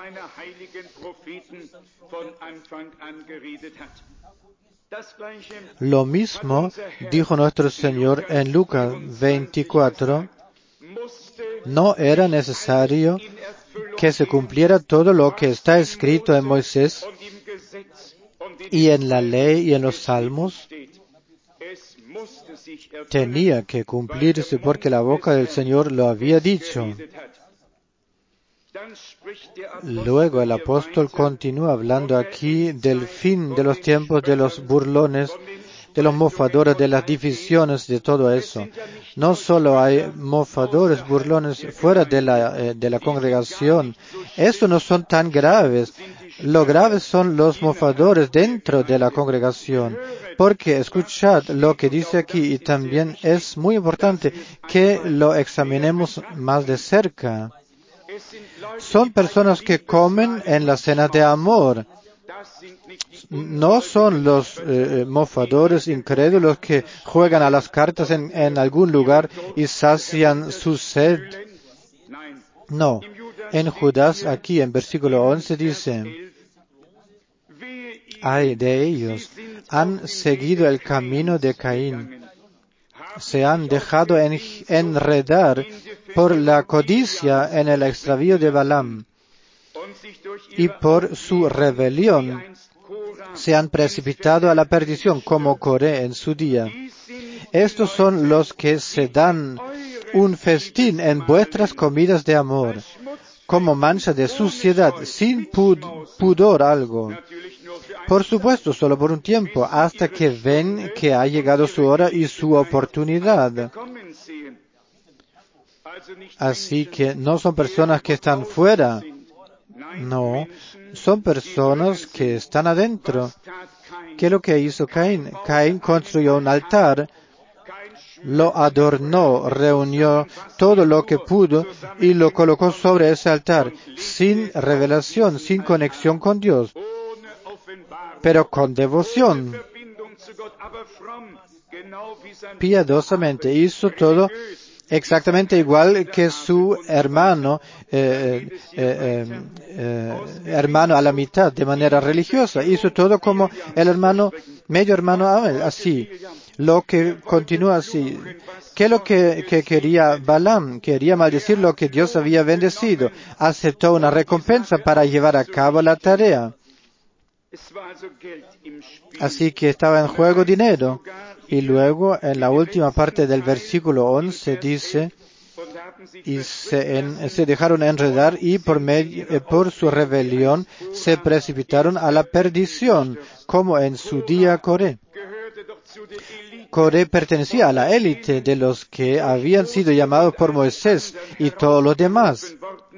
Lo mismo dijo nuestro Señor en Lucas 24. No era necesario que se cumpliera todo lo que está escrito en Moisés y en la ley y en los salmos. Tenía que cumplirse porque la boca del Señor lo había dicho. Luego el apóstol continúa hablando aquí del fin de los tiempos, de los burlones, de los mofadores, de las divisiones, de todo eso. No solo hay mofadores, burlones fuera de la congregación. Estos no son tan graves. Lo graves son los mofadores dentro de la congregación. Porque escuchad lo que dice aquí y también es muy importante que lo examinemos más de cerca. Son personas que comen en la cena de amor. No son los mofadores incrédulos que juegan a las cartas en algún lugar y sacian su sed. No. En Judas, aquí en versículo 11 dice, ay de ellos, han seguido el camino de Caín. Se han dejado enredar por la codicia en el extravío de Balaam, y por su rebelión se han precipitado a la perdición como Coré en su día. Estos son los que se dan un festín en vuestras comidas de amor, como mancha de suciedad, sin pudor algo. Por supuesto, solo por un tiempo, hasta que ven que ha llegado su hora y su oportunidad. Así que no son personas que están fuera. No, son personas que están adentro. ¿Qué es lo que hizo Caín? Caín construyó un altar, lo adornó, reunió todo lo que pudo y lo colocó sobre ese altar, sin revelación, sin conexión con Dios, pero con devoción. Piadosamente hizo todo exactamente igual que su hermano, hermano a la mitad, de manera religiosa. Hizo todo como el hermano, medio hermano así. Lo que continúa así. ¿Qué es lo que quería Balaam? Quería maldecir lo que Dios había bendecido. Aceptó una recompensa para llevar a cabo la tarea. Así que estaba en juego dinero. Y luego, en la última parte del versículo 11 dice, y se dejaron enredar y por su rebelión se precipitaron a la perdición, como en su día Coré. Coré pertenecía a la élite de los que habían sido llamados por Moisés y todos los demás.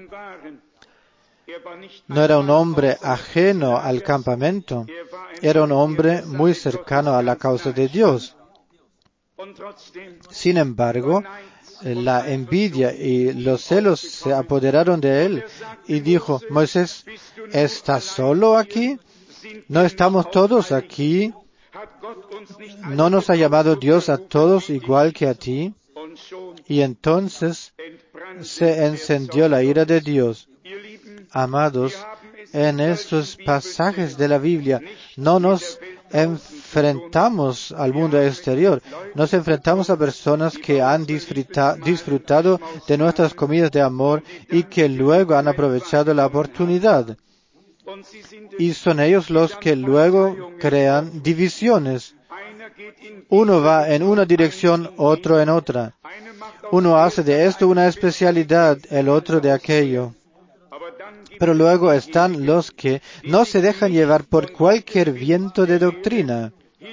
No era un hombre ajeno al campamento, era un hombre muy cercano a la causa de Dios. Sin embargo, la envidia y los celos se apoderaron de él y dijo, Moisés, ¿estás solo aquí? ¿No estamos todos aquí? ¿No nos ha llamado Dios a todos igual que a ti? Y entonces se encendió la ira de Dios. Amados, en estos pasajes de la Biblia no nos enfrentamos al mundo exterior, nos enfrentamos a personas que han disfrutado de nuestras comidas de amor y que luego han aprovechado la oportunidad. Y son ellos los que luego crean divisiones. Uno va en una dirección, otro en otra. Uno hace de esto una especialidad, el otro de aquello. Pero luego están los que no se dejan llevar por cualquier viento de doctrina.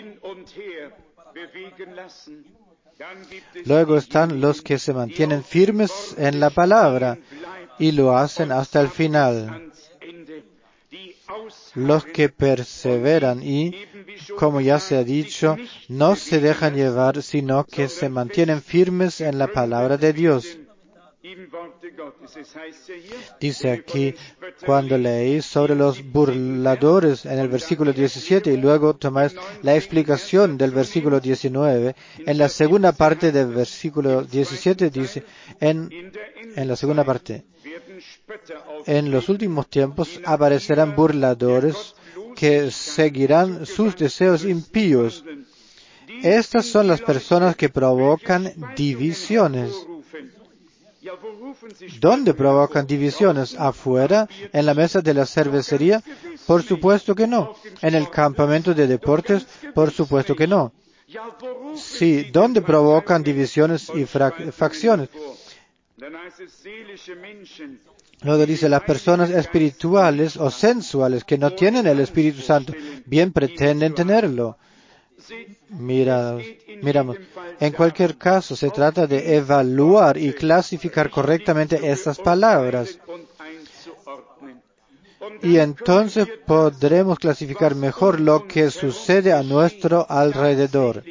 Luego están los que se mantienen firmes en la palabra y lo hacen hasta el final. Los que perseveran y, como ya se ha dicho, no se dejan llevar, sino que se mantienen firmes en la palabra de Dios. Dice aquí, cuando leéis sobre los burladores en el versículo 17 y luego tomáis la explicación del versículo 19, en la segunda parte del versículo 17 dice, en la segunda parte, en los últimos tiempos aparecerán burladores que seguirán sus deseos impíos. Estas son las personas que provocan divisiones. ¿Dónde provocan divisiones? ¿Afuera? ¿En la mesa de la cervecería? Por supuesto que no. ¿En el campamento de deportes? Por supuesto que no. Sí, ¿dónde provocan divisiones y facciones? Luego dice, las personas espirituales o sensuales que no tienen el Espíritu Santo, bien pretenden tenerlo. Miramos. En cualquier caso, se trata de evaluar y clasificar correctamente estas palabras. Y entonces podremos clasificar mejor lo que sucede a nuestro alrededor.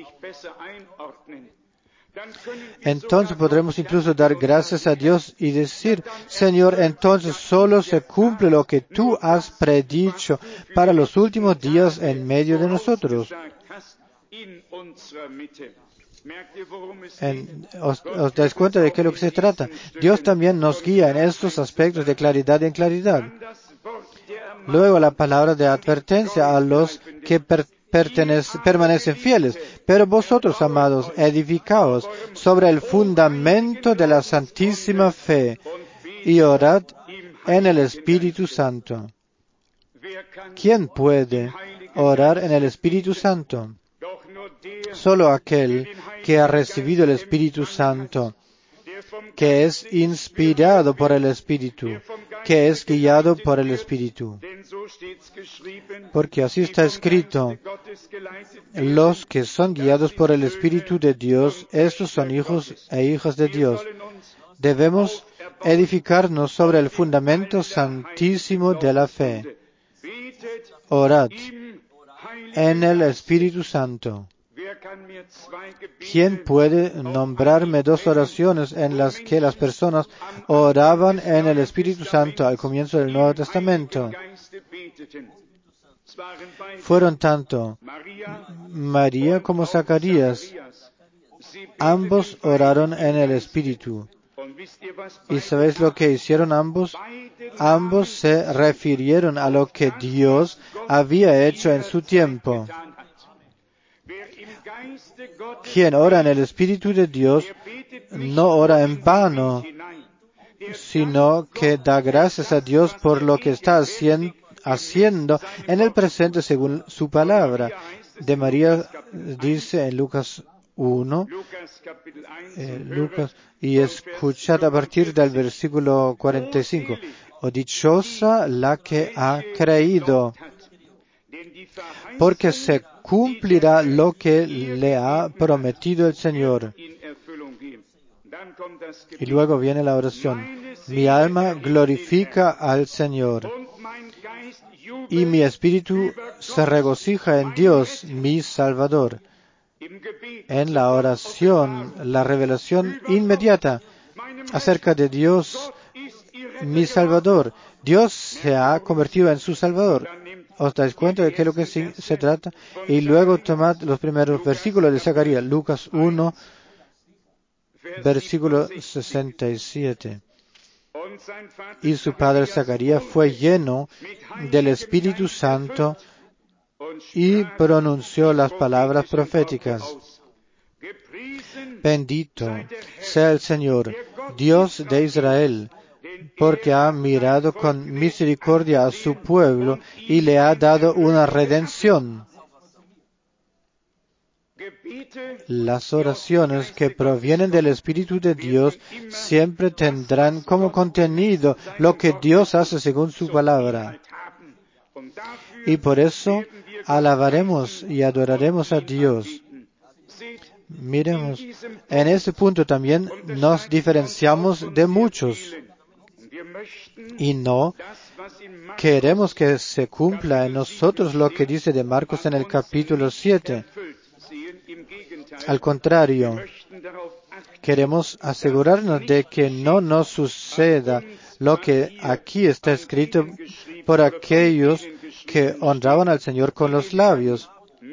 Entonces podremos incluso dar gracias a Dios y decir, Señor, entonces solo se cumple lo que tú has predicho para los últimos días en medio de nosotros. ¿Os dais cuenta de qué es lo que se trata? Dios también nos guía en estos aspectos de claridad en claridad. Luego la palabra de advertencia a los que permanecen fieles. Pero vosotros, amados, edificaos sobre el fundamento de la santísima fe y orad en el Espíritu Santo. ¿Quién puede orar en el Espíritu Santo? Solo aquel que ha recibido el Espíritu Santo, que es inspirado por el Espíritu, que es guiado por el Espíritu. Porque así está escrito, los que son guiados por el Espíritu de Dios, estos son hijos e hijas de Dios. Debemos edificarnos sobre el fundamento santísimo de la fe. Orad en el Espíritu Santo. ¿Quién puede nombrarme dos oraciones en las que las personas oraban en el Espíritu Santo al comienzo del Nuevo Testamento? Fueron tanto María como Zacarías. Ambos oraron en el Espíritu. ¿Y sabéis lo que hicieron ambos? Ambos se refirieron a lo que Dios había hecho en su tiempo. Quien ora en el Espíritu de Dios no ora en vano, sino que da gracias a Dios por lo que está haciendo en el presente según su palabra. De María dice en Lucas 1, y escuchad a partir del versículo 45, o dichosa la que ha creído, porque se cumplirá lo que le ha prometido el Señor. Y luego viene la oración. Mi alma glorifica al Señor, y mi espíritu se regocija en Dios, mi Salvador. en la oración la revelación inmediata acerca de Dios, mi Salvador. Dios se ha convertido en su Salvador. ¿Os dais cuenta de qué es lo que se trata? Y luego tomad los primeros versículos de Zacarías, Lucas 1, versículo 67. Y su padre Zacarías fue lleno del Espíritu Santo y pronunció las palabras proféticas. Bendito sea el Señor, Dios de Israel, porque ha mirado con misericordia a su pueblo y le ha dado una redención. Las oraciones que provienen del Espíritu de Dios siempre tendrán como contenido lo que Dios hace según su palabra. Y por eso alabaremos y adoraremos a Dios. Miremos, en este punto también nos diferenciamos de muchos y no queremos que se cumpla en nosotros lo que dice de Marcos en el capítulo 7. Al contrario, queremos asegurarnos de que no nos suceda lo que aquí está escrito por aquellos que honraban al Señor con los labios.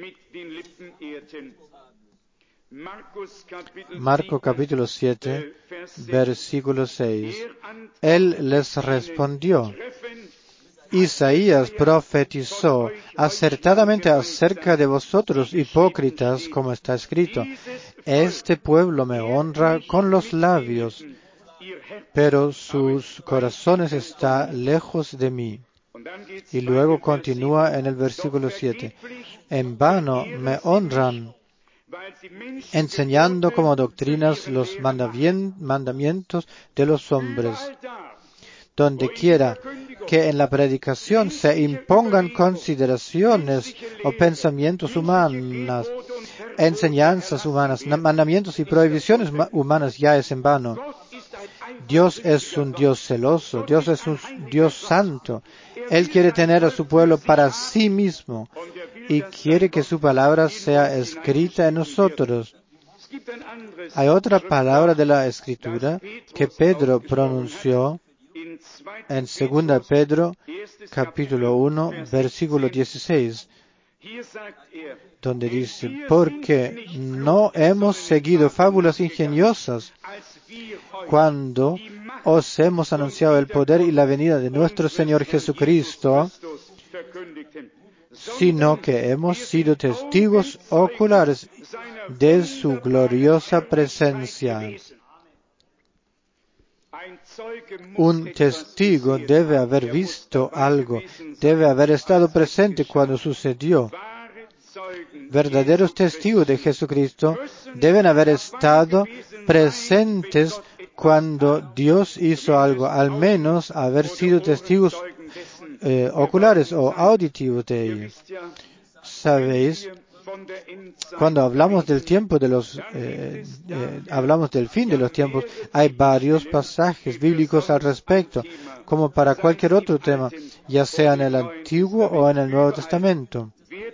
Marcos capítulo 7, versículo 6. Él les respondió: Isaías profetizó acertadamente acerca de vosotros, hipócritas, como está escrito: Este pueblo me honra con los labios, pero sus corazones están lejos de mí. Y luego continúa en el versículo 7. En vano me honran, enseñando como doctrinas los mandamientos de los hombres. Donde quiera que en la predicación se impongan consideraciones o pensamientos humanos, enseñanzas humanas, mandamientos y prohibiciones humanas, ya es en vano. Dios es un Dios celoso, Dios es un Dios santo. Él quiere tener a su pueblo para sí mismo y quiere que su palabra sea escrita en nosotros. Hay otra palabra de la Escritura que Pedro pronunció en 2 Pedro, capítulo 1, versículo 16, donde dice: porque no hemos seguido fábulas ingeniosas cuando os hemos anunciado el poder y la venida de nuestro Señor Jesucristo, sino que hemos sido testigos oculares de su gloriosa presencia. Un testigo debe haber visto algo, debe haber estado presente cuando sucedió. Verdaderos testigos de Jesucristo deben haber estado presentes cuando Dios hizo algo, al menos haber sido testigos oculares o auditivos de ello. ¿Sabéis? Cuando hablamos del tiempo hablamos del fin de los tiempos, hay varios pasajes bíblicos al respecto, como para cualquier otro tema, ya sea en el Antiguo o en el Nuevo Testamento.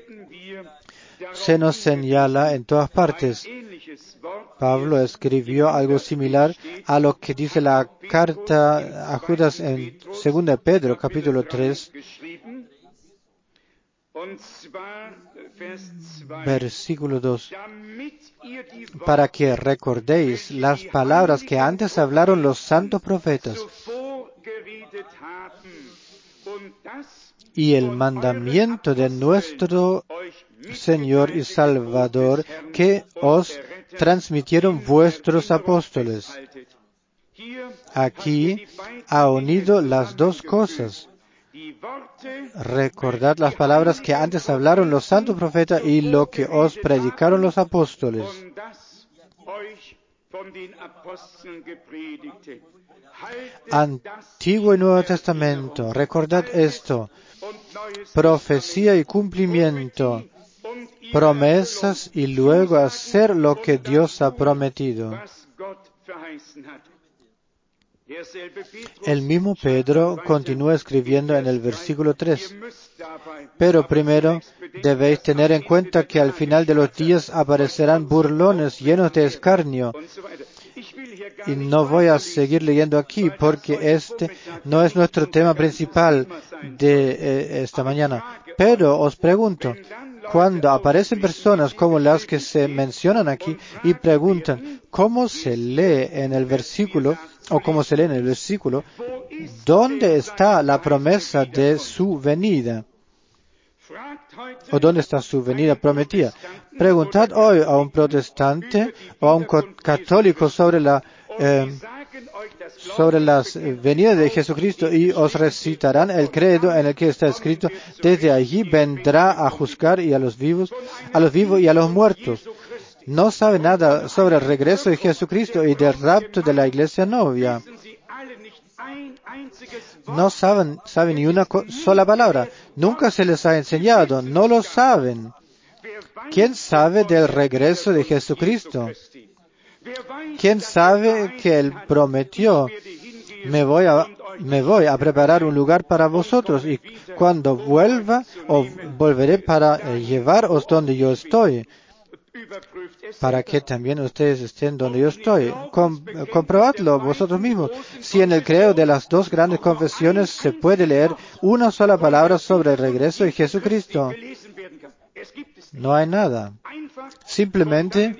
Se nos señala en todas partes. Pablo escribió algo similar a lo que dice la carta a Judas en 2 Pedro, capítulo 3, versículo 2. Para que recordéis las palabras que antes hablaron los santos profetas y el mandamiento de nuestro Señor y Salvador que os transmitieron vuestros apóstoles. Aquí ha unido las dos cosas. Recordad las palabras que antes hablaron los santos profetas y lo que os predicaron los apóstoles. Antiguo y Nuevo Testamento, recordad esto: profecía y cumplimiento, promesas y luego hacer lo que Dios ha prometido. El mismo Pedro continúa escribiendo en el versículo 3. Pero primero debéis tener en cuenta que al final de los días aparecerán burlones llenos de escarnio. Y no voy a seguir leyendo aquí porque este no es nuestro tema principal de esta mañana. Pero os pregunto, cuando aparecen personas como las que se mencionan aquí y preguntan cómo se lee en el versículo, o cómo se lee en el versículo, ¿dónde está la promesa de su venida? ¿O dónde está su venida prometida? Preguntad hoy a un protestante o a un católico sobre las venidas de Jesucristo y os recitarán el credo en el que está escrito: desde allí vendrá a juzgar y a los vivos y a los muertos. No sabe nada sobre el regreso de Jesucristo y del rapto de la iglesia novia. No saben ni una sola palabra. Nunca se les ha enseñado. No lo saben. ¿Quién sabe del regreso de Jesucristo? ¿Quién sabe que Él prometió: me voy a preparar un lugar para vosotros y cuando vuelva, volveré para llevaros donde yo estoy, para que también ustedes estén donde yo estoy? Comprobadlo vosotros mismos. Si en el credo de las dos grandes confesiones se puede leer una sola palabra sobre el regreso de Jesucristo, no hay nada. Simplemente,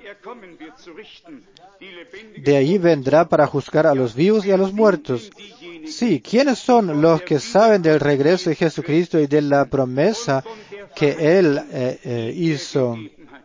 de allí vendrá para juzgar a los vivos y a los muertos. Sí, ¿quiénes son los que saben del regreso de Jesucristo y de la promesa que Él hizo?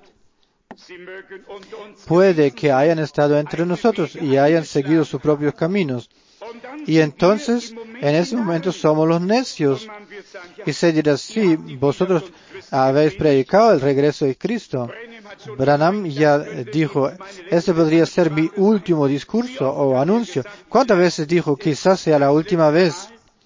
Puede que hayan estado entre nosotros y hayan seguido sus propios caminos. Y entonces, en ese momento somos los necios. Y se dirá: sí, vosotros habéis predicado el regreso de Cristo. Branham ya dijo: este podría ser mi último discurso o anuncio. ¿Cuántas veces dijo: quizás sea la última vez?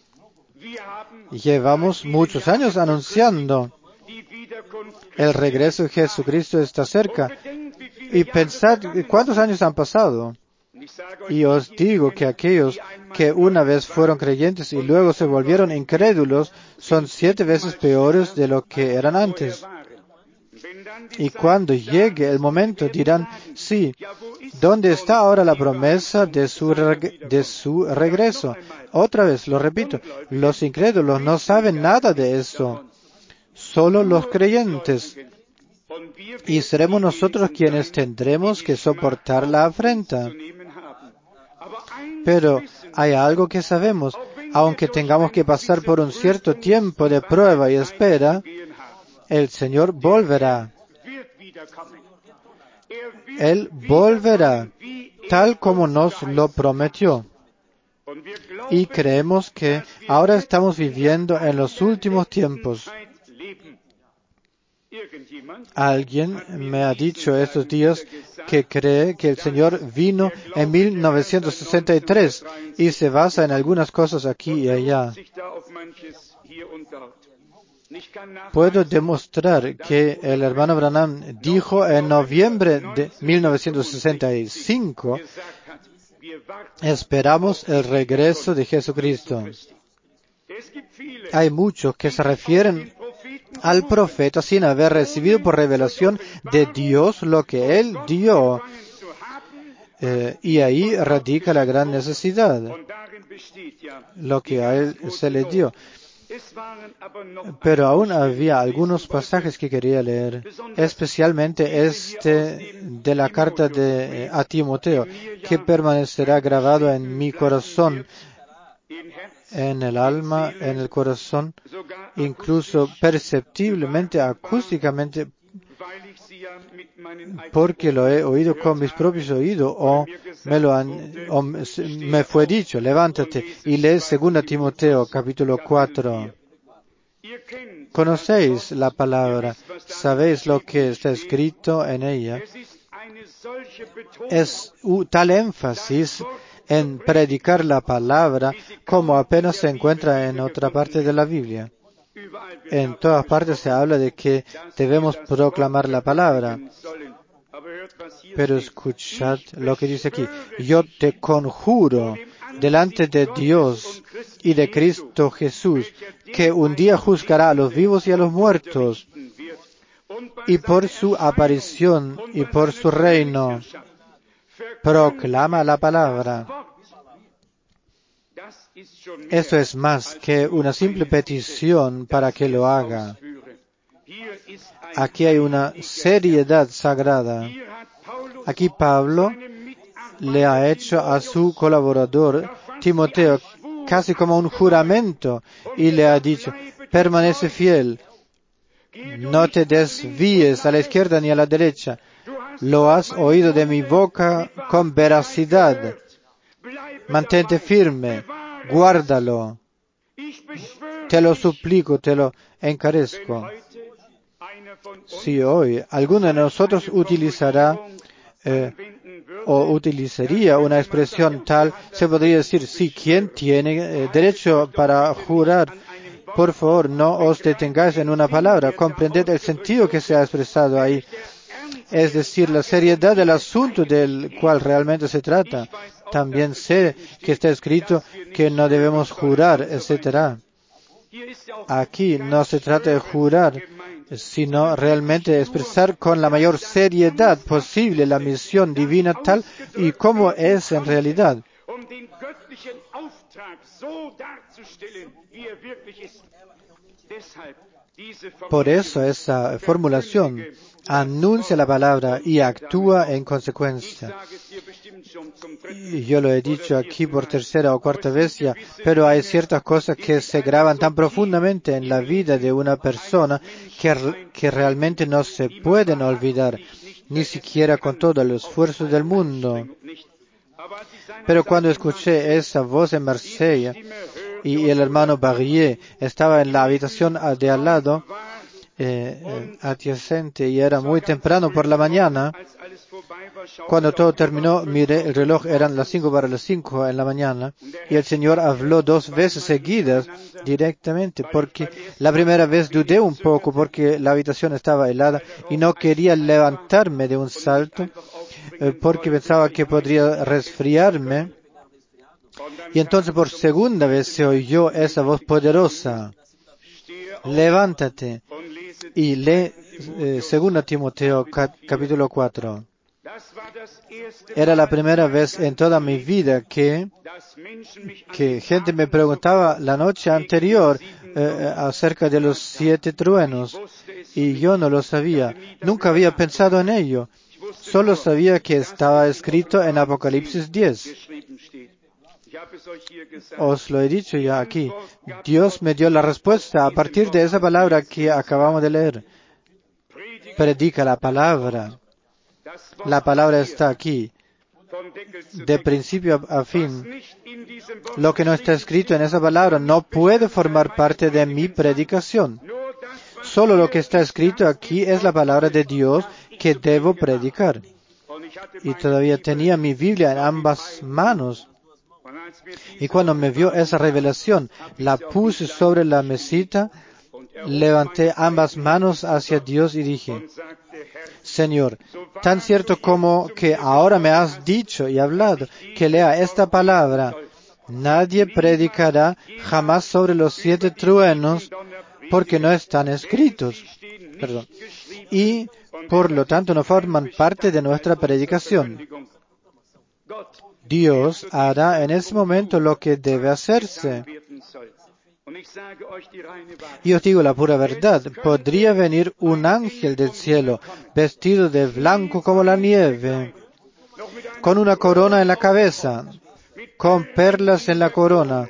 Llevamos muchos años anunciando: el regreso de Jesucristo está cerca. Y pensad cuántos años han pasado. Y os digo que aquellos que una vez fueron creyentes y luego se volvieron incrédulos son 7 veces peores de lo que eran antes. Y cuando llegue el momento dirán: sí, ¿dónde está ahora la promesa de su regreso? Otra vez lo repito, los incrédulos no saben nada de eso, solo los creyentes. Y seremos nosotros quienes tendremos que soportar la afrenta. Pero hay algo que sabemos: aunque tengamos que pasar por un cierto tiempo de prueba y espera, el Señor volverá. Él volverá, tal como nos lo prometió. Y creemos que ahora estamos viviendo en los últimos tiempos. Alguien me ha dicho estos días que cree que el Señor vino en 1963 y se basa en algunas cosas aquí y allá. Puedo demostrar que el hermano Branham dijo en noviembre de 1965: esperamos el regreso de Jesucristo. Hay muchos que se refieren al profeta sin haber recibido por revelación de Dios lo que él dio. Y ahí radica la gran necesidad, lo que a él se le dio. Pero aún había algunos pasajes que quería leer, especialmente este de la carta a Timoteo, que permanecerá grabado en mi corazón, en el alma, en el corazón, incluso perceptiblemente, acústicamente, porque lo he oído con mis propios oídos o me fue dicho: levántate y lee 2 Timoteo capítulo 4. Conocéis la palabra, sabéis lo que está escrito en ella. Es tal énfasis en predicar la palabra como apenas se encuentra en otra parte de la Biblia. En todas partes se habla de que debemos proclamar la palabra. Pero escuchad lo que dice aquí: yo te conjuro delante de Dios y de Cristo Jesús, que un día juzgará a los vivos y a los muertos, y por su aparición y por su reino proclama la palabra. Eso es más que una simple petición para que lo haga. Aquí hay una seriedad sagrada. Aquí Pablo le ha hecho a su colaborador Timoteo casi como un juramento y le ha dicho: permanece fiel, no te desvíes a la izquierda ni a la derecha. Lo has oído de mi boca con veracidad. Mantente firme, guárdalo. Te lo suplico, te lo encarezco. Si hoy alguno de nosotros utilizaría una expresión tal, se podría decir: sí, ¿quién tiene derecho para jurar? Por favor, no os detengáis en una palabra, comprended el sentido que se ha expresado ahí, es decir, la seriedad del asunto del cual realmente se trata. También sé que está escrito que no debemos jurar, etc. Aquí no se trata de jurar, sino realmente expresar con la mayor seriedad posible la misión divina tal y como es en realidad. Por eso esa formulación: anuncia la palabra y actúa en consecuencia. Y yo lo he dicho aquí por tercera o cuarta vez ya, pero hay ciertas cosas que se graban tan profundamente en la vida de una persona que realmente no se pueden olvidar, ni siquiera con todo el esfuerzo del mundo. Pero cuando escuché esa voz en Marsella y el hermano Barrier estaba en la habitación de al lado, adyacente, y era muy temprano por la mañana, cuando todo terminó, miré el reloj, eran las 5 para las 5 en la mañana, y el Señor habló 2 veces seguidas directamente, porque la primera vez dudé un poco porque la habitación estaba helada y no quería levantarme de un salto porque pensaba que podría resfriarme. Y entonces por segunda vez se oyó esa voz poderosa: levántate y lee 2 Timoteo capítulo 4. Era la primera vez en toda mi vida que gente me preguntaba la noche anterior acerca de los 7 truenos, y yo no lo sabía. Nunca había pensado en ello. Solo sabía que estaba escrito en Apocalipsis 10. Os lo he dicho ya aquí. Dios me dio la respuesta a partir de esa palabra que acabamos de leer. Predica la palabra. La palabra está aquí, de principio a fin. Lo que no está escrito en esa palabra no puede formar parte de mi predicación. Solo lo que está escrito aquí es la palabra de Dios que debo predicar. Y todavía tenía mi Biblia en ambas manos. Y cuando me vio esa revelación, la puse sobre la mesita, levanté ambas manos hacia Dios y dije: Señor, tan cierto como que ahora me has dicho y hablado que lea esta palabra, nadie predicará jamás sobre los 7 truenos porque no están escritos. Y por lo tanto no forman parte de nuestra predicación. Dios hará en ese momento lo que debe hacerse. Y os digo la pura verdad, podría venir un ángel del cielo, vestido de blanco como la nieve, con una corona en la cabeza, con perlas en la corona,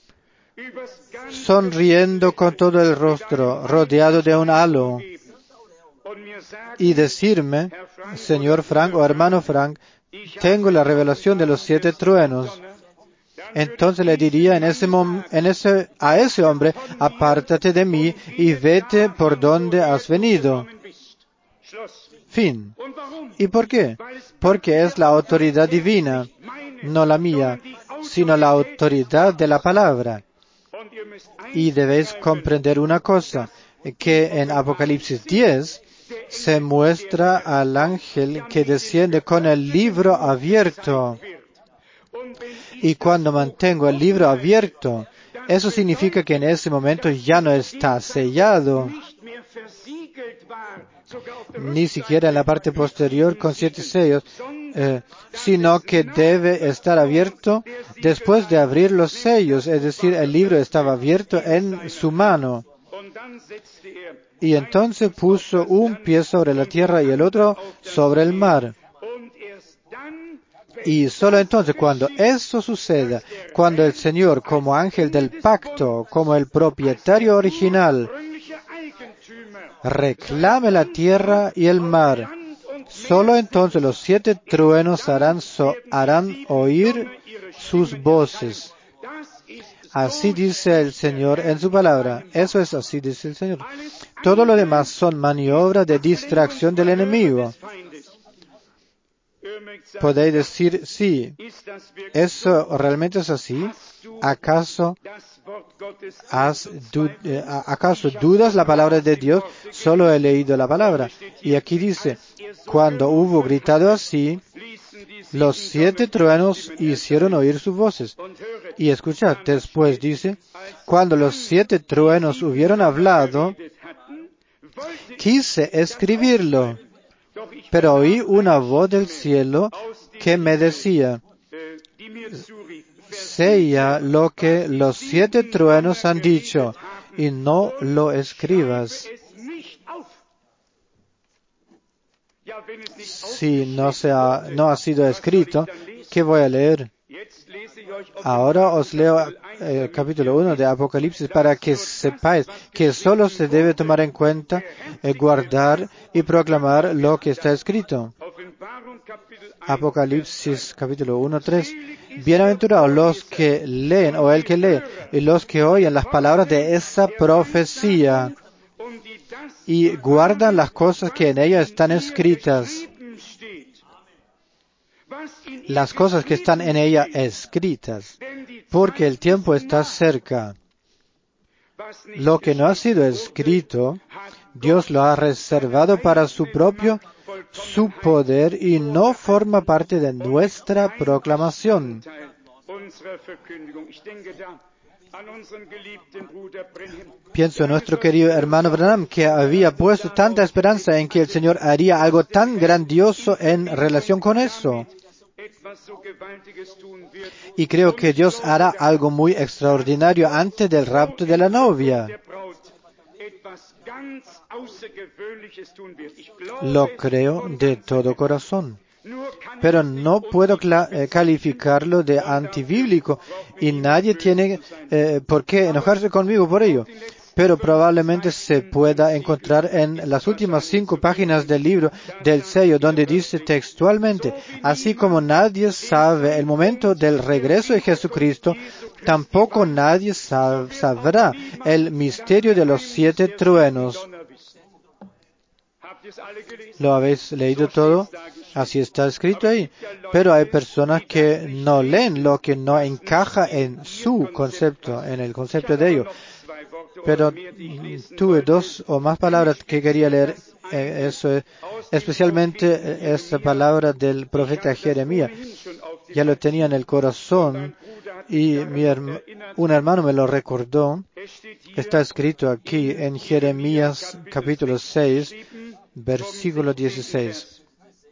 sonriendo con todo el rostro, rodeado de un halo, y decirme: Señor Frank o hermano Frank, tengo la revelación de los 7 truenos. Entonces le diría a ese hombre: apártate de mí y vete por donde has venido. Fin. ¿Y por qué? Porque es la autoridad divina, no la mía, sino la autoridad de la palabra. Y debéis comprender una cosa, que en Apocalipsis 10 se muestra al ángel que desciende con el libro abierto. Y cuando mantengo el libro abierto, eso significa que en ese momento ya no está sellado, ni siquiera en la parte posterior con 7 sellos, sino que debe estar abierto después de abrir los sellos, es decir, el libro estaba abierto en su mano. Y entonces puso un pie sobre la tierra y el otro sobre el mar. Y solo entonces, cuando eso suceda, cuando el Señor, como ángel del pacto, como el propietario original, reclame la tierra y el mar, solo entonces los 7 truenos harán oír sus voces. Así dice el Señor en su palabra. Eso es así, dice el Señor. Todo lo demás son maniobras de distracción del enemigo. Podéis decir, sí, ¿eso realmente es así? ¿Acaso dudas la palabra de Dios? Solo he leído la palabra. Y aquí dice, cuando hubo gritado así, los 7 truenos hicieron oír sus voces. Y escuchad, después dice, cuando los 7 truenos hubieron hablado, quise escribirlo, pero oí una voz del cielo que me decía, sella lo que los 7 truenos han dicho y no lo escribas. Si no ha sido escrito, ¿qué voy a leer? Ahora os leo el capítulo 1 de Apocalipsis para que sepáis que solo se debe tomar en cuenta, guardar y proclamar lo que está escrito. Apocalipsis capítulo 1, 3. Bienaventurados los que leen, o el que lee, y los que oyen las palabras de esa profecía y guardan las cosas que en ella están escritas. Las cosas que están en ella escritas, porque el tiempo está cerca. Lo que no ha sido escrito, Dios lo ha reservado para su poder y no forma parte de nuestra proclamación. Pienso en nuestro querido hermano Branham, que había puesto tanta esperanza en que el Señor haría algo tan grandioso en relación con eso. Y creo que Dios hará algo muy extraordinario antes del rapto de la novia. Lo creo de todo corazón. Pero no puedo calificarlo de antibíblico y nadie tiene por qué enojarse conmigo por ello. Pero probablemente se pueda encontrar en las últimas 5 páginas del libro del sello, donde dice textualmente, así como nadie sabe el momento del regreso de Jesucristo, tampoco nadie sabrá el misterio de los 7 truenos. ¿Lo habéis leído todo? Así está escrito ahí. Pero hay personas que no leen lo que no encaja en su concepto, en el concepto de ellos. Pero tuve 2 o más palabras que quería leer. Eso es, especialmente esta palabra del profeta Jeremías. Ya lo tenía en el corazón y un hermano me lo recordó. Está escrito aquí en Jeremías capítulo 6, versículo 16.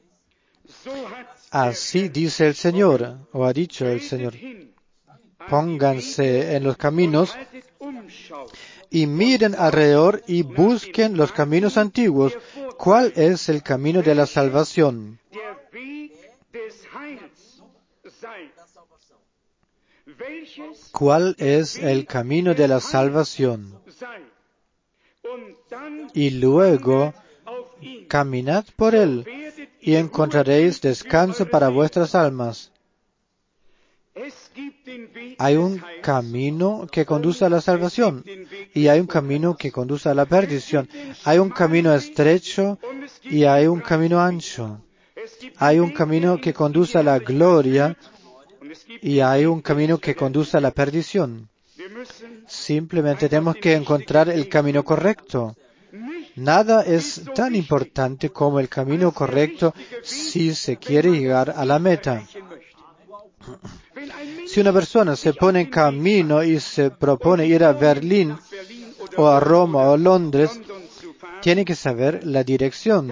Así dice el Señor, o ha dicho el Señor, pónganse en los caminos y miren alrededor y busquen los caminos antiguos. ¿Cuál es el camino de la salvación? ¿Cuál es el camino de la salvación? Y luego caminad por él y encontraréis descanso para vuestras almas. Hay un camino que conduce a la salvación y hay un camino que conduce a la perdición. Hay un camino estrecho y hay un camino ancho. Hay un camino que conduce a la gloria y hay un camino que conduce a la perdición. Simplemente tenemos que encontrar el camino correcto. Nada es tan importante como el camino correcto si se quiere llegar a la meta. Si una persona se pone en camino y se propone ir a Berlín o a Roma o a Londres, tiene que saber la dirección.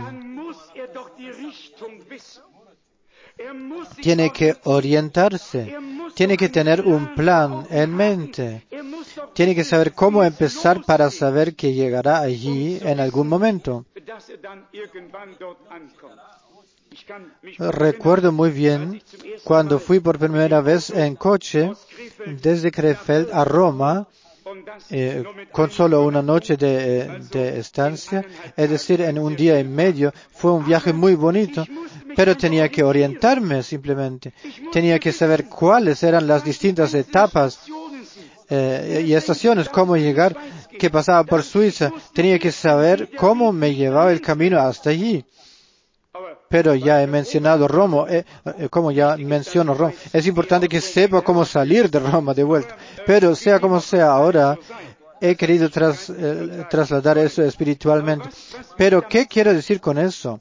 Tiene que orientarse. Tiene que tener un plan en mente. Tiene que saber cómo empezar para saber que llegará allí en algún momento. Recuerdo muy bien cuando fui por primera vez en coche desde Krefeld a Roma, con solo una noche de estancia, es decir, en un día y medio. Fue un viaje muy bonito, pero tenía que orientarme simplemente. Tenía que saber cuáles eran las distintas etapas y estaciones, cómo llegar, qué pasaba por Suiza. Tenía que saber cómo me llevaba el camino hasta allí. Pero ya he mencionado Roma, como ya menciono Roma, es importante que sepa cómo salir de Roma de vuelta. Pero sea como sea, ahora he querido trasladar eso espiritualmente. Pero, ¿qué quiero decir con eso?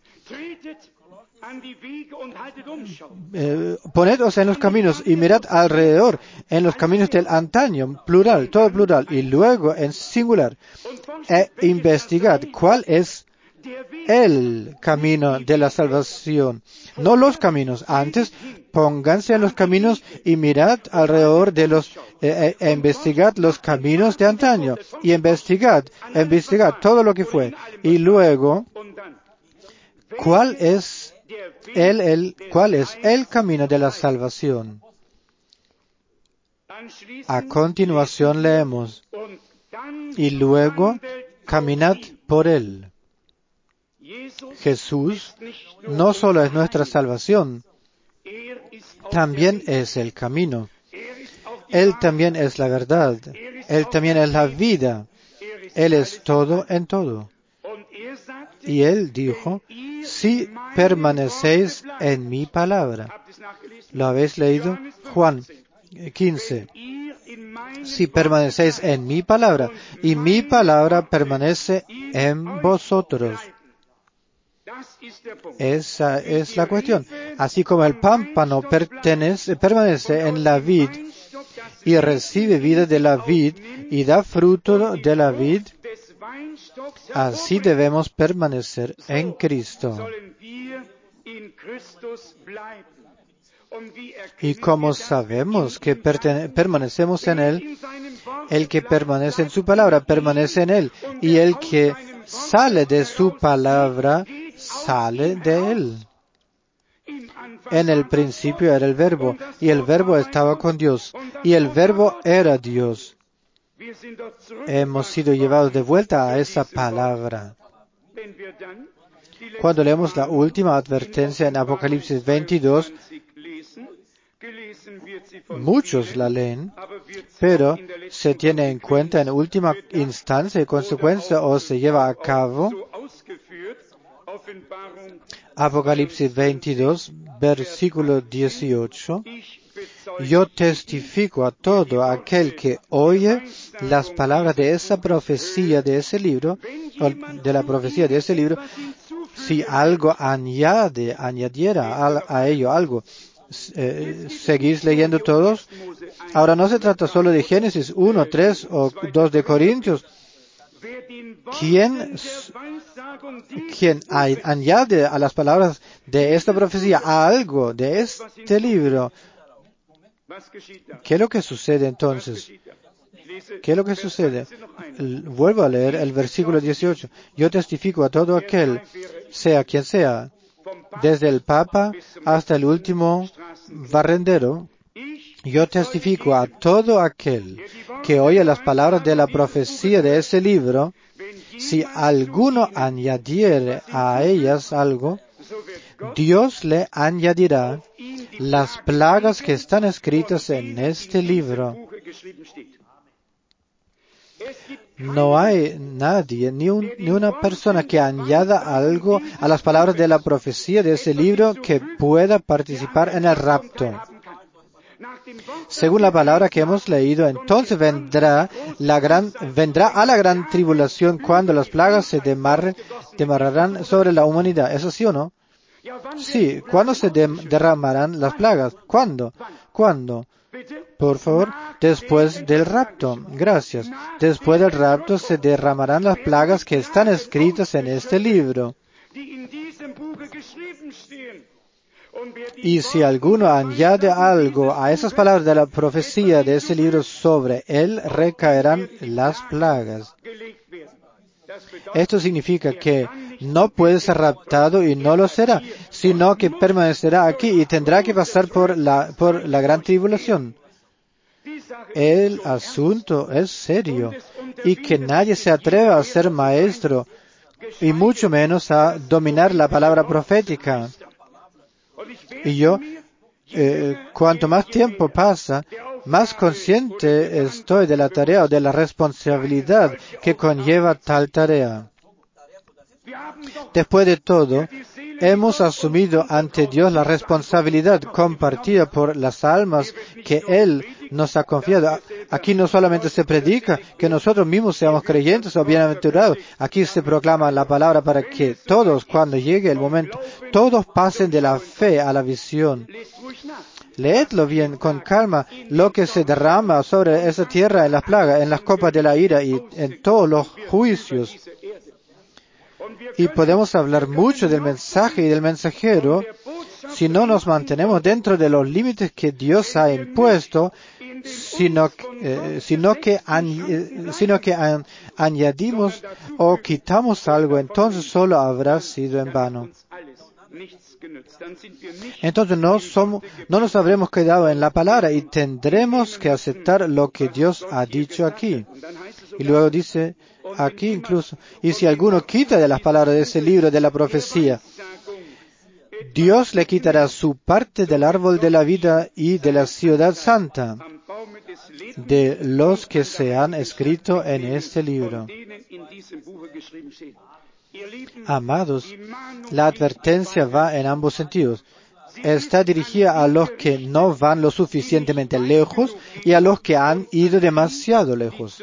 Ponedos en los caminos y mirad alrededor, en los caminos del antaño, plural, todo plural, y luego en singular, e investigad cuál es el camino de la salvación, no los caminos. Antes, pónganse en los caminos y mirad alrededor de investigad los caminos de antaño, y investigad todo lo que fue, y luego, ¿cuál es el camino de la salvación? A continuación leemos, y luego caminad por él. Jesús no solo es nuestra salvación, también es el camino. Él también es la verdad. Él también es la vida. Él es todo en todo. Y Él dijo, si permanecéis en mi palabra. ¿Lo habéis leído? Juan 15. Si permanecéis en mi palabra, y mi palabra permanece en vosotros. Esa es la cuestión. Así como el pámpano permanece en la vid y recibe vida de la vid y da fruto de la vid, así debemos permanecer en Cristo. Y como sabemos que permanecemos en Él, el que permanece en su palabra permanece en Él, y el que sale de su palabra sale de Él. En el principio era el Verbo, y el Verbo estaba con Dios, y el Verbo era Dios. Hemos sido llevados de vuelta a esa palabra. Cuando leemos la última advertencia en Apocalipsis 22, muchos la leen, pero se tiene en cuenta en última instancia y consecuencia o se lleva a cabo. Apocalipsis 22, versículo 18. Yo testifico a todo aquel que oye las palabras de esa profecía de ese libro, o de la profecía de ese libro, si algo añadiera a ello algo. ¿Seguís leyendo todos? Ahora no se trata solo de Génesis 1, 3 o 2 de Corintios. ¿Quién añade a las palabras de esta profecía a algo de este libro? ¿Qué es lo que sucede entonces? ¿Qué es lo que sucede? Vuelvo a leer el versículo 18. Yo testifico a todo aquel, sea quien sea, desde el Papa hasta el último barrendero. Yo testifico a todo aquel que oye las palabras de la profecía de ese libro, si alguno añadiere a ellas algo, Dios le añadirá las plagas que están escritas en este libro. No hay nadie, ni una persona que añada algo a las palabras de la profecía de ese libro que pueda participar en el rapto. Según la palabra que hemos leído, entonces vendrá a la gran tribulación cuando las plagas se demarrarán sobre la humanidad. ¿Es así o no? Sí, ¿cuándo se derramarán las plagas? ¿Cuándo? ¿Cuándo? Por favor, después del rapto. Gracias. Después del rapto se derramarán las plagas que están escritas en este libro. Y si alguno añade algo a esas palabras de la profecía de ese libro, sobre él recaerán las plagas. Esto significa que no puede ser raptado y no lo será, sino que permanecerá aquí y tendrá que pasar por la gran tribulación. El asunto es serio y que nadie se atreva a ser maestro y mucho menos a dominar la palabra profética. Y yo, cuanto más tiempo pasa, más consciente estoy de la tarea o de la responsabilidad que conlleva tal tarea. Después de todo, hemos asumido ante Dios la responsabilidad compartida por las almas que Él nos ha confiado. Aquí no solamente se predica que nosotros mismos seamos creyentes o bienaventurados. Aquí se proclama la palabra para que todos, cuando llegue el momento, todos pasen de la fe a la visión. Leedlo bien, con calma, lo que se derrama sobre esa tierra en las plagas, en las copas de la ira y en todos los juicios. Y podemos hablar mucho del mensaje y del mensajero si no nos mantenemos dentro de los límites que Dios ha impuesto, sino que añadimos o quitamos algo, entonces solo habrá sido en vano. Entonces no nos habremos quedado en la palabra y tendremos que aceptar lo que Dios ha dicho aquí. Y luego dice aquí incluso, y si alguno quita de las palabras de ese libro de la profecía, Dios le quitará su parte del árbol de la vida y de la ciudad santa, de los que se han escrito en este libro. Amados, la advertencia va en ambos sentidos. Está dirigida a los que no van lo suficientemente lejos y a los que han ido demasiado lejos.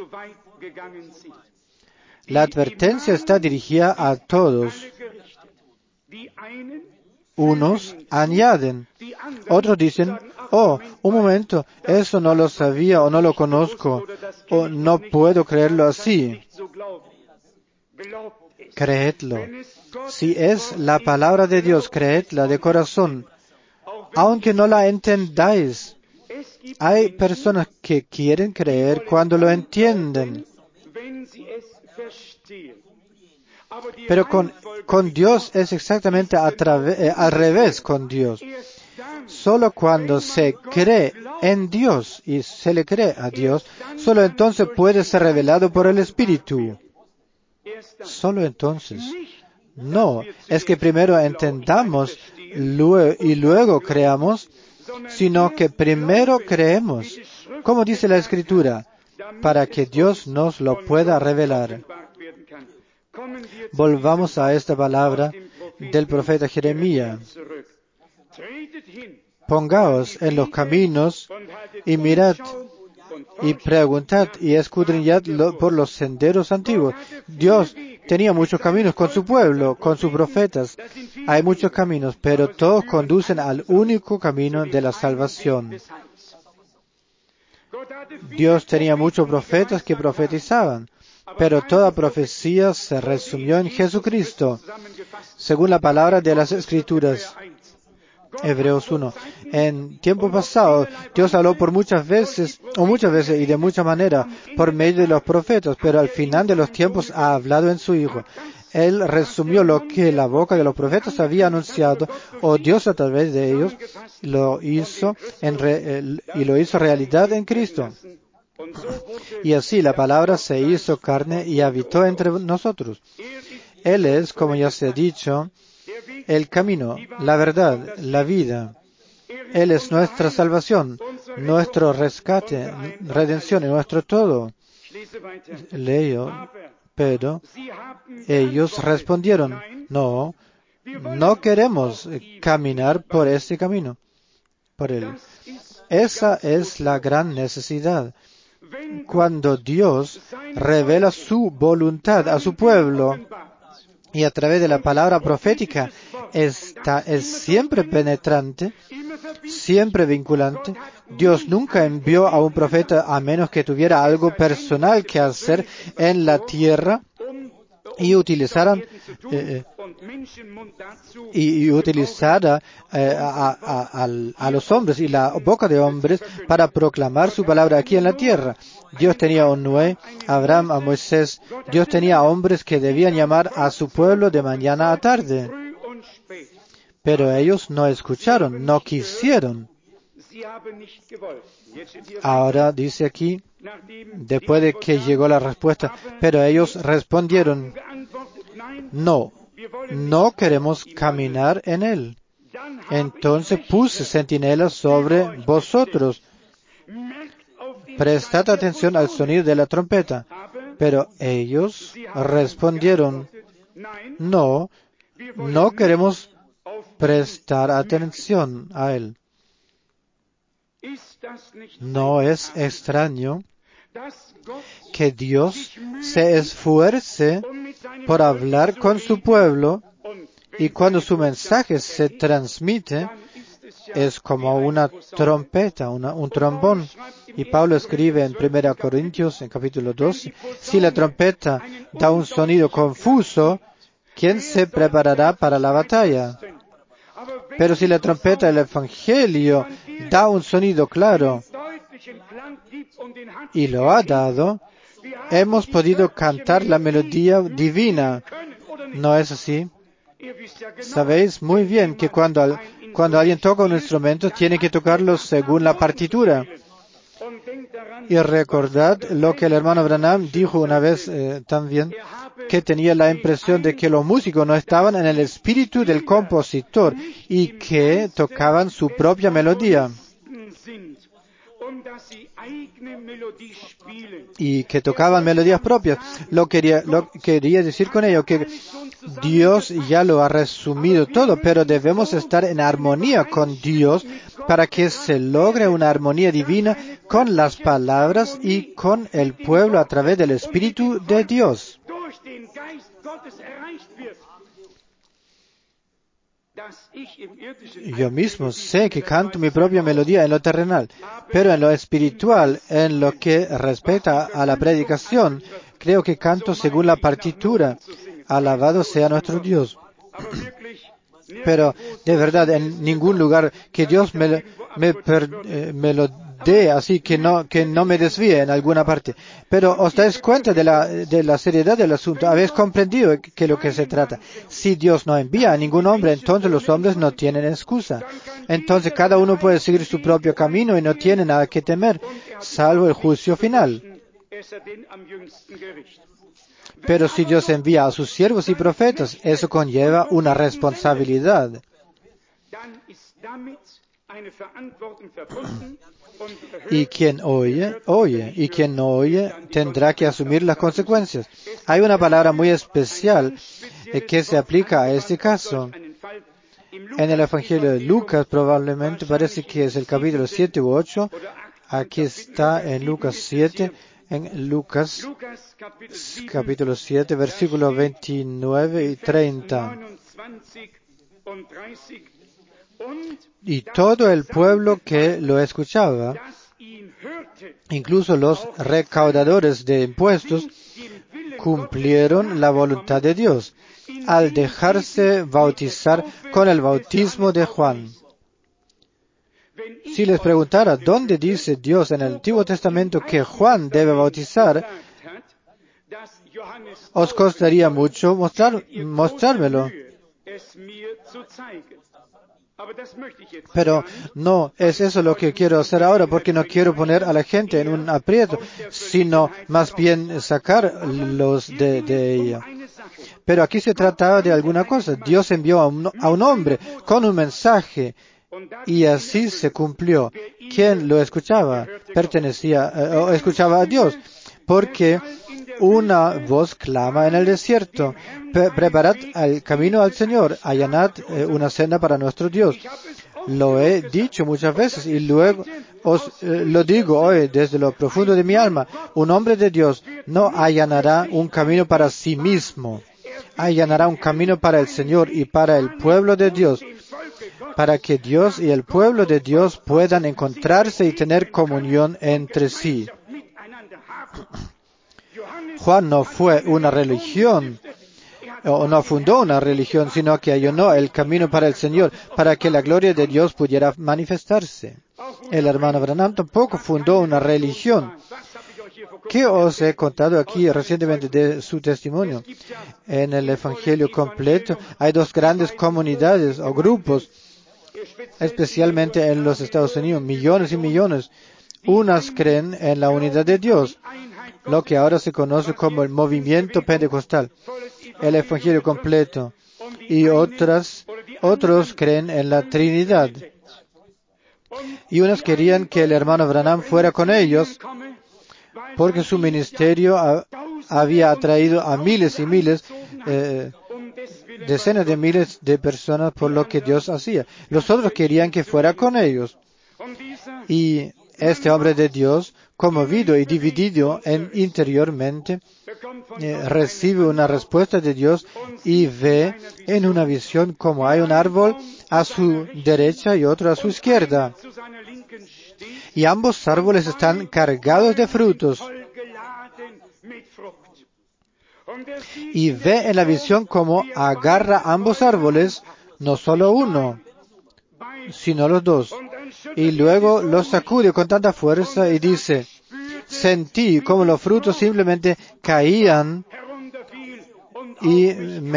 La advertencia está dirigida a todos. Unos añaden, otros dicen, oh, un momento, eso no lo sabía o no lo conozco, o no puedo creerlo así. Creedlo. Si es la palabra de Dios, creedla de corazón, aunque no la entendáis. Hay personas que quieren creer cuando lo entienden. Pero con Dios es exactamente al revés con Dios. Solo cuando se cree en Dios y se le cree a Dios, solo entonces puede ser revelado por el Espíritu. Solo entonces. No, es que primero entendamos y luego creamos, sino que primero creemos, como dice la Escritura, para que Dios nos lo pueda revelar. Volvamos a esta palabra del profeta Jeremías. Pongaos en los caminos y mirad y preguntad y escudriñad por los senderos antiguos. Dios tenía muchos caminos con su pueblo, con sus profetas. Hay muchos caminos, pero todos conducen al único camino de la salvación. Dios tenía muchos profetas que profetizaban, pero toda profecía se resumió en Jesucristo, según la palabra de las Escrituras. Hebreos 1. En tiempo pasado, Dios habló por muchas veces y de mucha manera, por medio de los profetas, pero al final de los tiempos ha hablado en su Hijo. Él resumió lo que la boca de los profetas había anunciado, o Dios a través de ellos lo hizo realidad en Cristo. Y así la palabra se hizo carne y habitó entre nosotros. Él es, como ya se ha dicho, el camino, la verdad, la vida. Él es nuestra salvación, nuestro rescate, redención y nuestro todo. Leo, pero ellos respondieron, no queremos caminar por este camino, por él. Esa es la gran necesidad. Cuando Dios revela su voluntad a su pueblo, y a través de la palabra profética, es siempre penetrante, siempre vinculante. Dios nunca envió a un profeta a menos que tuviera algo personal que hacer en la tierra y utilizara a los hombres y la boca de hombres para proclamar su palabra aquí en la tierra. Dios tenía a Noé, a Abraham, a Moisés. Dios tenía a hombres que debían llamar a su pueblo de mañana a tarde. Pero ellos no escucharon, no quisieron. Ahora dice aquí, después de que llegó la respuesta, pero ellos respondieron, no queremos caminar en él. Entonces puse centinelas sobre vosotros. Prestad atención al sonido de la trompeta. Pero ellos respondieron, no queremos prestar atención a él. ¿No es extraño que Dios se esfuerce por hablar con su pueblo y cuando su mensaje se transmite es como una trompeta, un trombón? Y Pablo escribe en 1 Corintios, en capítulo 12, si la trompeta da un sonido confuso, ¿quién se preparará para la batalla? Pero si la trompeta del Evangelio da un sonido claro, y lo ha dado, hemos podido cantar la melodía divina. ¿No es así? Sabéis muy bien que cuando alguien toca un instrumento, tiene que tocarlo según la partitura. Y recordad lo que el hermano Branham dijo una vez también, que tenía la impresión de que los músicos no estaban en el espíritu del compositor y que tocaban su propia melodía. Y que tocaban melodías propias. Lo quería decir con ello que Dios ya lo ha resumido todo, pero debemos estar en armonía con Dios para que se logre una armonía divina con las palabras y con el pueblo a través del Espíritu de Dios. Yo mismo sé que canto mi propia melodía en lo terrenal, pero en lo espiritual, en lo que respecta a la predicación, creo que canto según la partitura. Alabado sea nuestro Dios. Pero, de verdad, en ningún lugar que Dios me lo dé, así que no me desvíe en alguna parte. Pero os dais cuenta de la seriedad del asunto. Habéis comprendido que lo que se trata. Si Dios no envía a ningún hombre, entonces los hombres no tienen excusa. Entonces cada uno puede seguir su propio camino y no tiene nada que temer, salvo el juicio final. Pero si Dios envía a sus siervos y profetas, eso conlleva una responsabilidad. Y quien oye, oye, y quien no oye, tendrá que asumir las consecuencias. Hay una palabra muy especial que se aplica a este caso. En el Evangelio de Lucas, probablemente parece que es el capítulo 7 u 8. Aquí está en Lucas 7. En Lucas, capítulo 7, versículos 29 y 30. Y todo el pueblo que lo escuchaba, incluso los recaudadores de impuestos, cumplieron la voluntad de Dios al dejarse bautizar con el bautismo de Juan. Si les preguntara dónde dice Dios en el Antiguo Testamento que Juan debe bautizar, os costaría mucho mostrármelo. Pero no es eso lo que quiero hacer ahora, porque no quiero poner a la gente en un aprieto, sino más bien sacarlos de ella. Pero aquí se trataba de alguna cosa. Dios envió a un hombre con un mensaje y así se cumplió. ¿Quién lo escuchaba? Escuchaba a Dios. Porque una voz clama en el desierto: preparad el camino al Señor, allanad una senda para nuestro Dios. Lo he dicho muchas veces y luego os lo digo hoy desde lo profundo de mi alma. Un hombre de Dios no allanará un camino para sí mismo. allanará un camino para el Señor y para el pueblo de Dios, para que Dios y el pueblo de Dios puedan encontrarse y tener comunión entre sí. Juan no fue una religión, o no fundó una religión, sino que allanó el camino para el Señor, para que la gloria de Dios pudiera manifestarse. El hermano Branham tampoco fundó una religión. ¿Qué os he contado aquí recientemente de su testimonio? En el Evangelio completo hay dos grandes comunidades o grupos, especialmente en los Estados Unidos, millones y millones. Unas creen en la unidad de Dios, lo que ahora se conoce como el movimiento pentecostal, el Evangelio completo, y otros creen en la Trinidad. Y unos querían que el hermano Branham fuera con ellos, porque su ministerio había atraído a miles y miles, decenas de miles de personas por lo que Dios hacía. Los otros querían que fuera con ellos. Y este hombre de Dios, conmovido y dividido interiormente, recibe una respuesta de Dios y ve en una visión como hay un árbol a su derecha y otro a su izquierda. Y ambos árboles están cargados de frutos. Y ve en la visión como agarra ambos árboles, no solo uno, sino los dos. Y luego los sacude con tanta fuerza y dice, sentí como los frutos simplemente caían y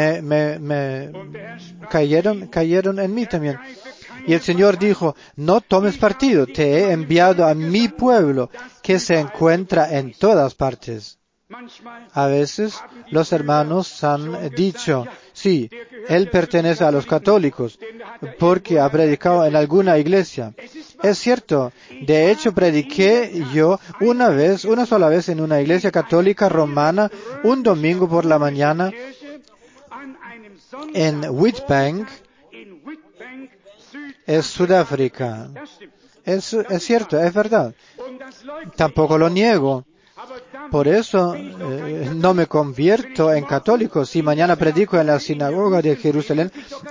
cayeron en mí también. Y el Señor dijo, no tomes partido, te he enviado a mi pueblo, que se encuentra en todas partes. A veces los hermanos han dicho, sí, él pertenece a los católicos, porque ha predicado en alguna iglesia. Es cierto, de hecho prediqué yo una sola vez en una iglesia católica romana, un domingo por la mañana, en Witbank, es Sudáfrica. Es cierto, es verdad. Tampoco lo niego. Por eso no me convierto en católico. Si mañana predico en la sinagoga de Jerusalén,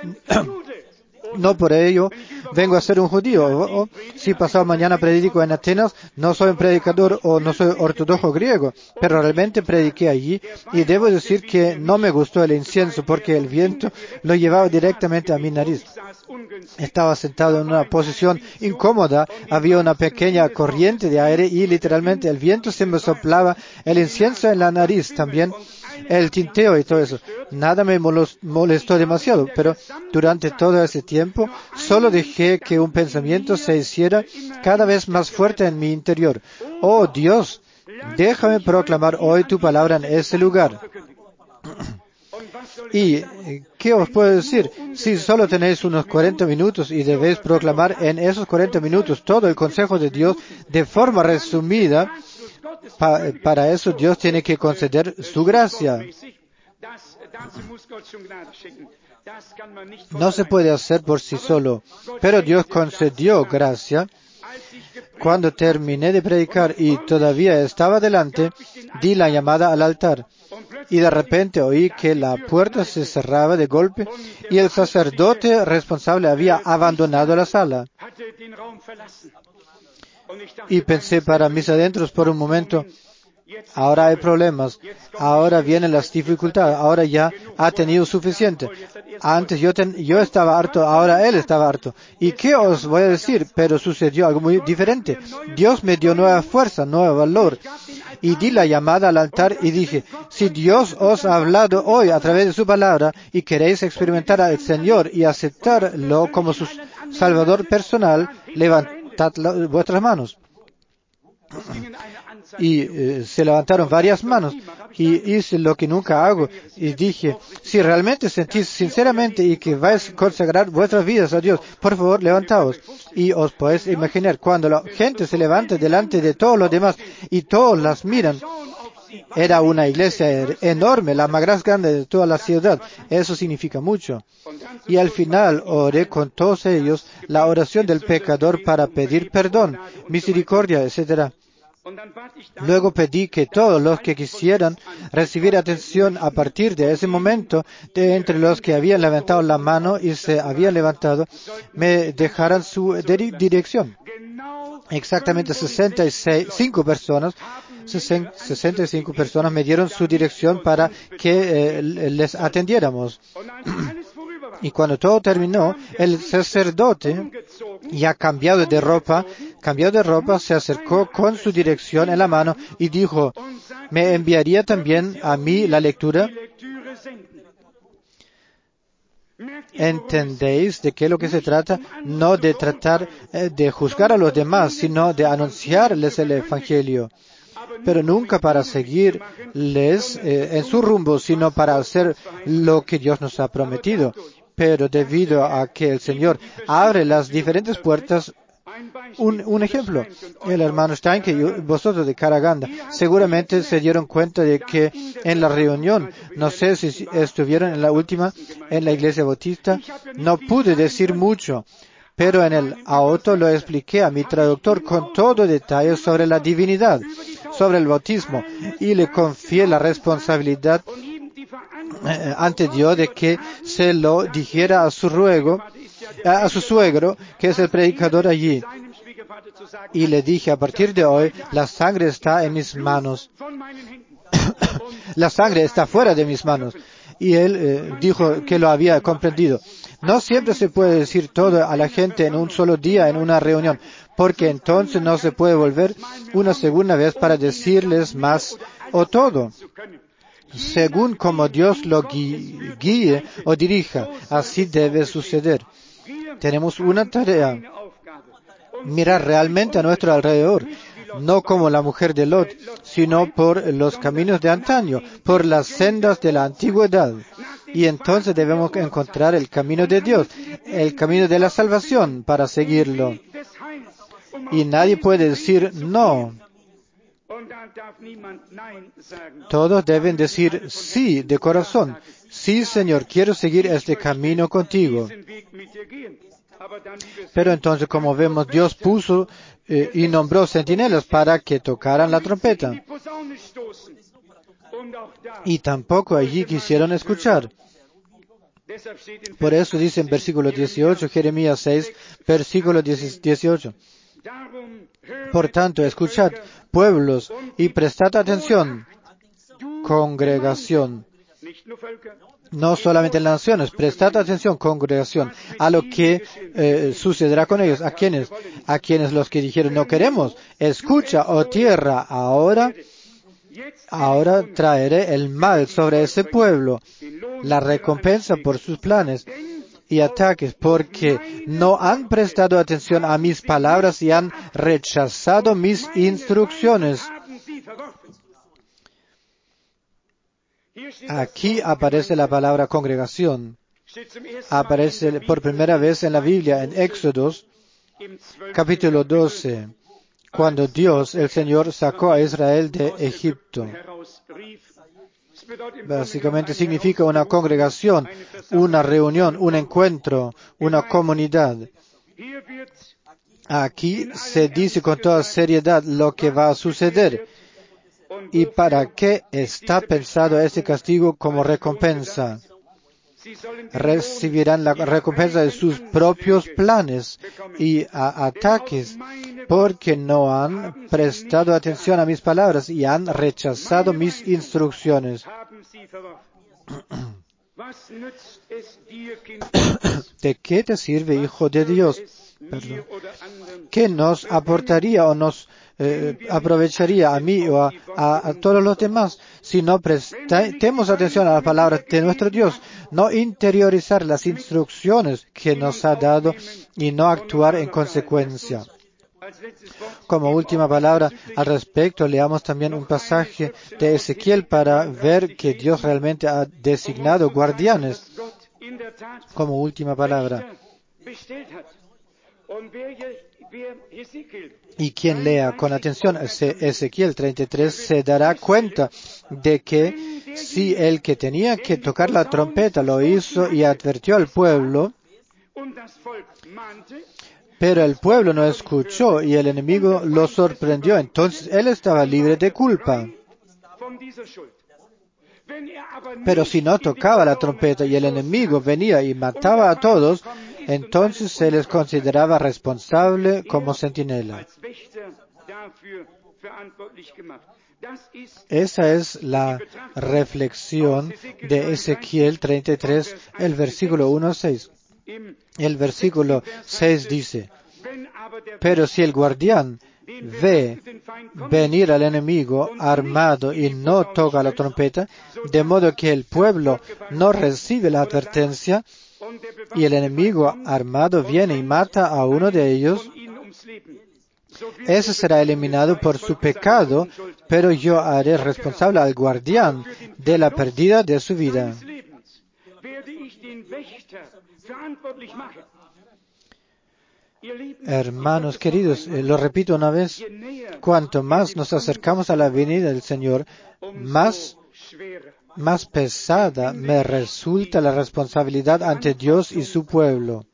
no por ello vengo a ser un judío. O si pasado mañana predico en Atenas, no soy un predicador o no soy ortodoxo griego. Pero realmente prediqué allí y debo decir que no me gustó el incienso porque el viento lo llevaba directamente a mi nariz. Estaba sentado en una posición incómoda, había una pequeña corriente de aire y literalmente el viento se me soplaba el incienso en la nariz, también el tinteo y todo eso. Nada me molestó demasiado, pero durante todo ese tiempo solo dejé que un pensamiento se hiciera cada vez más fuerte en mi interior. Oh Dios, déjame proclamar hoy tu palabra en ese lugar. ¿Y qué os puedo decir? Si solo tenéis unos 40 minutos y debéis proclamar en esos 40 minutos todo el consejo de Dios de forma resumida, para eso Dios tiene que conceder su gracia. No se puede hacer por sí solo, pero Dios concedió gracia. Cuando terminé de predicar y todavía estaba delante, di la llamada al altar. Y de repente oí que la puerta se cerraba de golpe y el sacerdote responsable había abandonado la sala. Y pensé para mis adentros por un momento, ahora hay problemas, ahora vienen las dificultades, ahora ya ha tenido suficiente. Antes yo estaba harto, ahora él estaba harto. ¿Y qué os voy a decir? Pero sucedió algo muy diferente. Dios me dio nueva fuerza, nuevo valor. Y di la llamada al altar y dije, si Dios os ha hablado hoy a través de su palabra y queréis experimentar al Señor y aceptarlo como su Salvador personal, levantad vuestras manos. Y se levantaron varias manos y hice lo que nunca hago y dije, si realmente sentís sinceramente y que vais a consagrar vuestras vidas a Dios, por favor levantaos. Y os podéis imaginar, cuando la gente se levanta delante de todos los demás y todos las miran, era una iglesia enorme, la más grande de toda la ciudad. Eso significa mucho. Y al final oré con todos ellos la oración del pecador para pedir perdón, misericordia, etc. Luego pedí que todos los que quisieran recibir atención a partir de ese momento, de entre los que habían levantado la mano y se habían levantado, me dejaran su dirección. Exactamente 65 personas me dieron su dirección para que les atendiéramos. Y cuando todo terminó, el sacerdote, ya cambiado de ropa, se acercó con su dirección en la mano y dijo, ¿me enviaría también a mí la lectura? ¿Entendéis de qué es lo que se trata? No de tratar de juzgar a los demás, sino de anunciarles el Evangelio. Pero nunca para seguirles en su rumbo, sino para hacer lo que Dios nos ha prometido. Pero debido a que el Señor abre las diferentes puertas, un ejemplo, el hermano Steinke y vosotros de Karaganda, seguramente se dieron cuenta de que en la reunión, no sé si estuvieron en la última, en la iglesia bautista, no pude decir mucho, pero en el auto lo expliqué a mi traductor con todo detalle sobre la divinidad, sobre el bautismo, y le confié la responsabilidad ante Dios de que se lo dijera a su suegro, que es el predicador allí. Y le dije, a partir de hoy, la sangre está en mis manos. La sangre está fuera de mis manos. Y él dijo que lo había comprendido. No siempre se puede decir todo a la gente en un solo día, en una reunión, porque entonces no se puede volver una segunda vez para decirles más o todo. Según como Dios lo guíe o dirija, así debe suceder. Tenemos una tarea, mirar realmente a nuestro alrededor, no como la mujer de Lot, sino por los caminos de antaño, por las sendas de la antigüedad. Y entonces debemos encontrar el camino de Dios, el camino de la salvación para seguirlo. Y nadie puede decir no. Todos deben decir sí de corazón. Sí, Señor, quiero seguir este camino contigo. Pero entonces, como vemos, Dios puso y nombró centinelas para que tocaran la trompeta. Y tampoco allí quisieron escuchar. Por eso dice en versículo 18, Jeremías 6, versículo 18. Por tanto, escuchad, pueblos, y prestad atención, congregación. No solamente naciones, prestad atención, congregación, a lo que sucederá con ellos. ¿A quiénes? A quienes los que dijeron no queremos. Escucha, oh tierra, ahora traeré el mal sobre ese pueblo, la recompensa por sus planes y ataques, porque no han prestado atención a mis palabras y han rechazado mis instrucciones. Aquí aparece la palabra congregación. Aparece por primera vez en la Biblia, en Éxodos, capítulo 12, cuando Dios, el Señor, sacó a Israel de Egipto. Básicamente significa una congregación, una reunión, un encuentro, una comunidad. Aquí se dice con toda seriedad lo que va a suceder. ¿Y para qué está pensado este castigo como recompensa? Recibirán la recompensa de sus propios planes y ataques, porque no han prestado atención a mis palabras y han rechazado mis instrucciones. ¿De qué te sirve, hijo de Dios? Perdón. ¿Qué nos aportaría o nos aprovecharía a mí o a todos los demás si no prestemos atención a la palabra de nuestro Dios, no interiorizar las instrucciones que nos ha dado y no actuar en consecuencia? Como última palabra al respecto, leamos también un pasaje de Ezequiel para ver que Dios realmente ha designado guardianes. Como última palabra. Y quien lea con atención Ezequiel 33 se dará cuenta de que si el que tenía que tocar la trompeta lo hizo y advirtió al pueblo, Pero el pueblo no escuchó y el enemigo lo sorprendió. Entonces él estaba libre de culpa. Pero si no tocaba la trompeta y el enemigo venía y mataba a todos, entonces se les consideraba responsable como centinela. Esa es la reflexión de Ezequiel 33, el versículo 1 al 6. El versículo 6 dice, pero si el guardián ve venir al enemigo armado y no toca la trompeta, de modo que el pueblo no recibe la advertencia, y el enemigo armado viene y mata a uno de ellos, ese será eliminado por su pecado, pero yo haré responsable al guardián de la pérdida de su vida. Hermanos queridos, lo repito una vez, cuanto más nos acercamos a la venida del Señor, más pesada me resulta la responsabilidad ante Dios y su pueblo.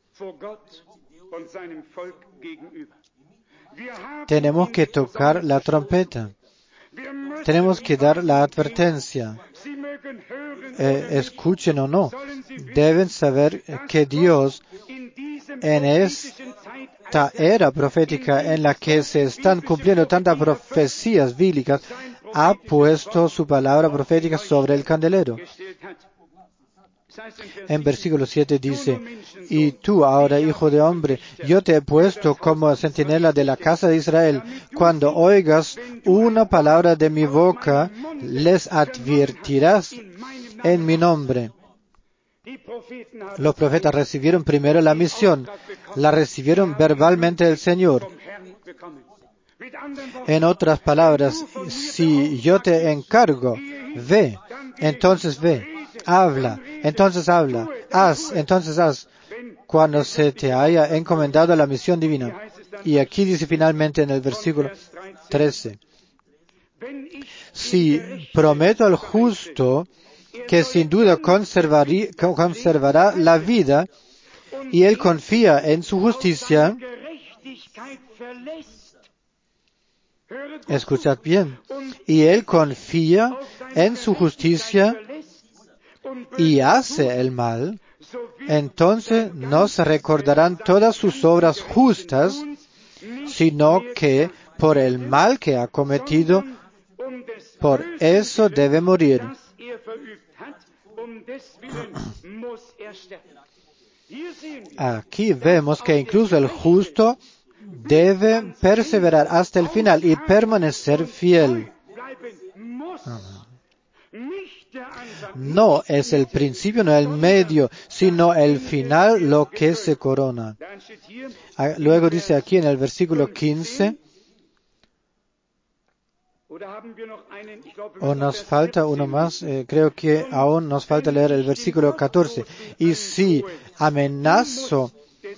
Tenemos que tocar la trompeta. Tenemos que dar la advertencia. Escuchen o no, deben saber que Dios en esta era profética en la que se están cumpliendo tantas profecías bíblicas, ha puesto su palabra profética sobre el candelero. En versículo 7 dice, y tú ahora, hijo de hombre, yo te he puesto como centinela de la casa de Israel. Cuando oigas una palabra de mi boca, les advertirás en mi nombre. Los profetas recibieron primero la misión, la recibieron verbalmente del Señor. En otras palabras, si yo te encargo, ve, entonces ve, habla, entonces habla, haz, entonces haz, cuando se te haya encomendado la misión divina. Y aquí dice finalmente en el versículo 13, si prometo al justo que sin duda conservará la vida, y él confía en su justicia, escuchad bien, y él confía en su justicia y hace el mal, entonces no se recordarán todas sus obras justas, sino que por el mal que ha cometido, por eso debe morir. Aquí vemos que incluso el justo debe perseverar hasta el final y permanecer fiel. No es el principio, no el medio, sino el final lo que se corona. Luego dice aquí en el versículo 15, o nos falta uno más, creo que aún nos falta leer el versículo 14. Y si amenazo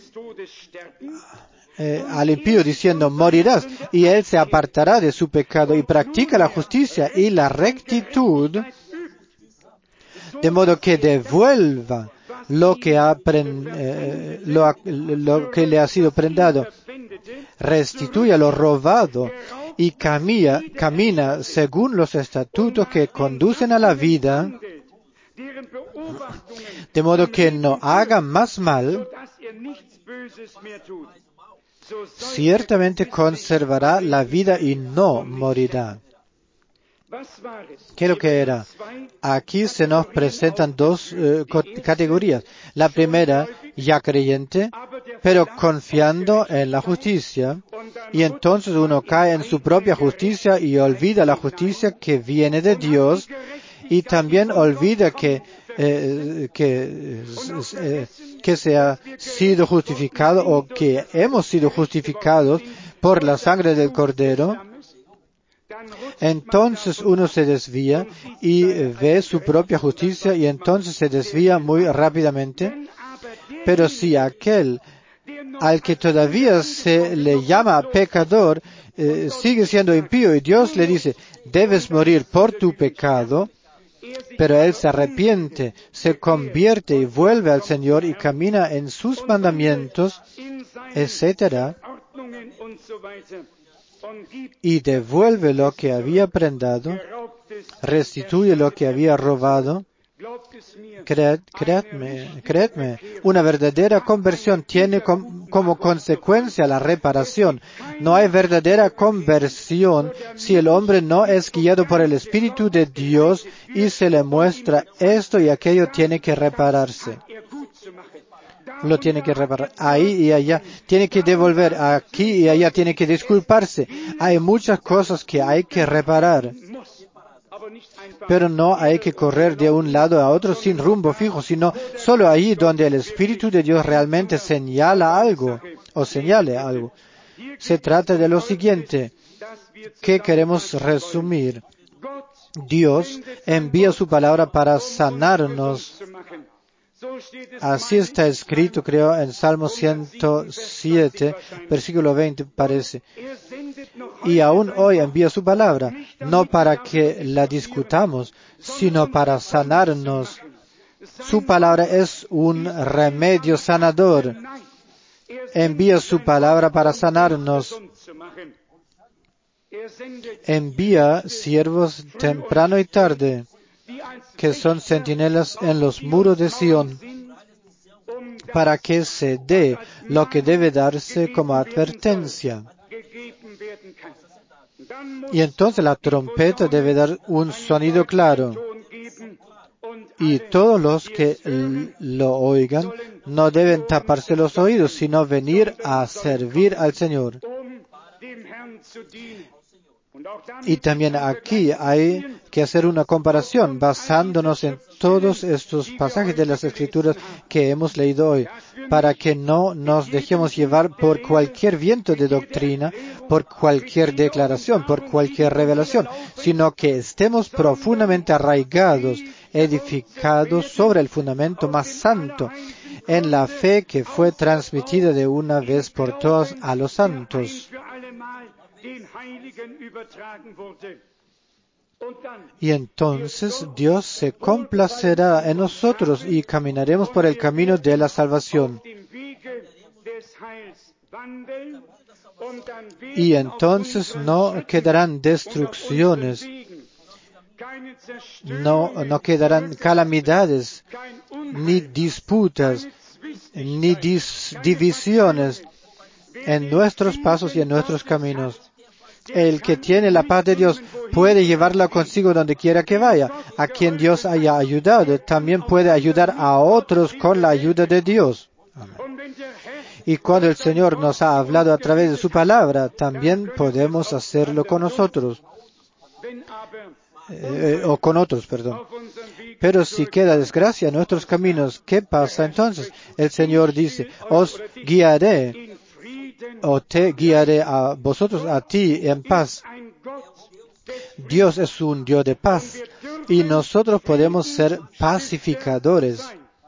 al impío diciendo morirás, y él se apartará de su pecado y practica la justicia y la rectitud, de modo que devuelva lo que le ha sido prendado, restituya lo robado y camina según los estatutos que conducen a la vida, de modo que no haga más mal, ciertamente conservará la vida y no morirá. ¿Qué es lo que era? Aquí se nos presentan dos categorías. La primera, ya creyente, pero confiando en la justicia. Y entonces uno cae en su propia justicia y olvida la justicia que viene de Dios. Y también olvida que se ha sido justificado o que hemos sido justificados por la sangre del Cordero. Entonces uno se desvía y ve su propia justicia y entonces se desvía muy rápidamente. Pero si aquel al que todavía se le llama pecador sigue siendo impío y Dios le dice, debes morir por tu pecado, pero él se arrepiente, se convierte y vuelve al Señor y camina en sus mandamientos, etcétera, y devuelve lo que había prendado, restituye lo que había robado. Creedme, una verdadera conversión tiene como consecuencia la reparación. No hay verdadera conversión si el hombre no es guiado por el Espíritu de Dios y se le muestra esto y aquello tiene que repararse. Lo tiene que reparar ahí y allá, tiene que devolver aquí y allá, tiene que disculparse. Hay muchas cosas que hay que reparar. Pero no hay que correr de un lado a otro sin rumbo fijo, sino solo ahí donde el Espíritu de Dios realmente señala algo o señale algo. Se trata de lo siguiente, que queremos resumir. Dios envía su palabra para sanarnos. Así está escrito, creo, en Salmo 107, versículo 20, parece. Y aún hoy envía su palabra, no para que la discutamos, sino para sanarnos. Su palabra es un remedio sanador. Envía su palabra para sanarnos. Envía siervos temprano y tarde, que son centinelas en los muros de Sión, para que se dé lo que debe darse como advertencia. Y entonces la trompeta debe dar un sonido claro. Y todos los que lo oigan no deben taparse los oídos, sino venir a servir al Señor. Y también aquí hay que hacer una comparación basándonos en todos estos pasajes de las Escrituras que hemos leído hoy, para que no nos dejemos llevar por cualquier viento de doctrina, por cualquier declaración, por cualquier revelación, sino que estemos profundamente arraigados, edificados sobre el fundamento más santo, en la fe que fue transmitida de una vez por todas a los santos. Y entonces Dios se complacerá en nosotros y caminaremos por el camino de la salvación. Y entonces no quedarán destrucciones, no quedarán calamidades, ni disputas, ni divisiones en nuestros pasos y en nuestros caminos. El que tiene la paz de Dios puede llevarla consigo donde quiera que vaya. A quien Dios haya ayudado, también puede ayudar a otros con la ayuda de Dios. Amén. Y cuando el Señor nos ha hablado a través de su palabra, también podemos hacerlo con nosotros. O con otros, perdón. Pero si queda desgracia en nuestros caminos, ¿qué pasa entonces? El Señor dice, os guiaré, o te guiaré a vosotros, a ti, en paz. Dios es un Dios de paz y nosotros podemos ser pacificadores.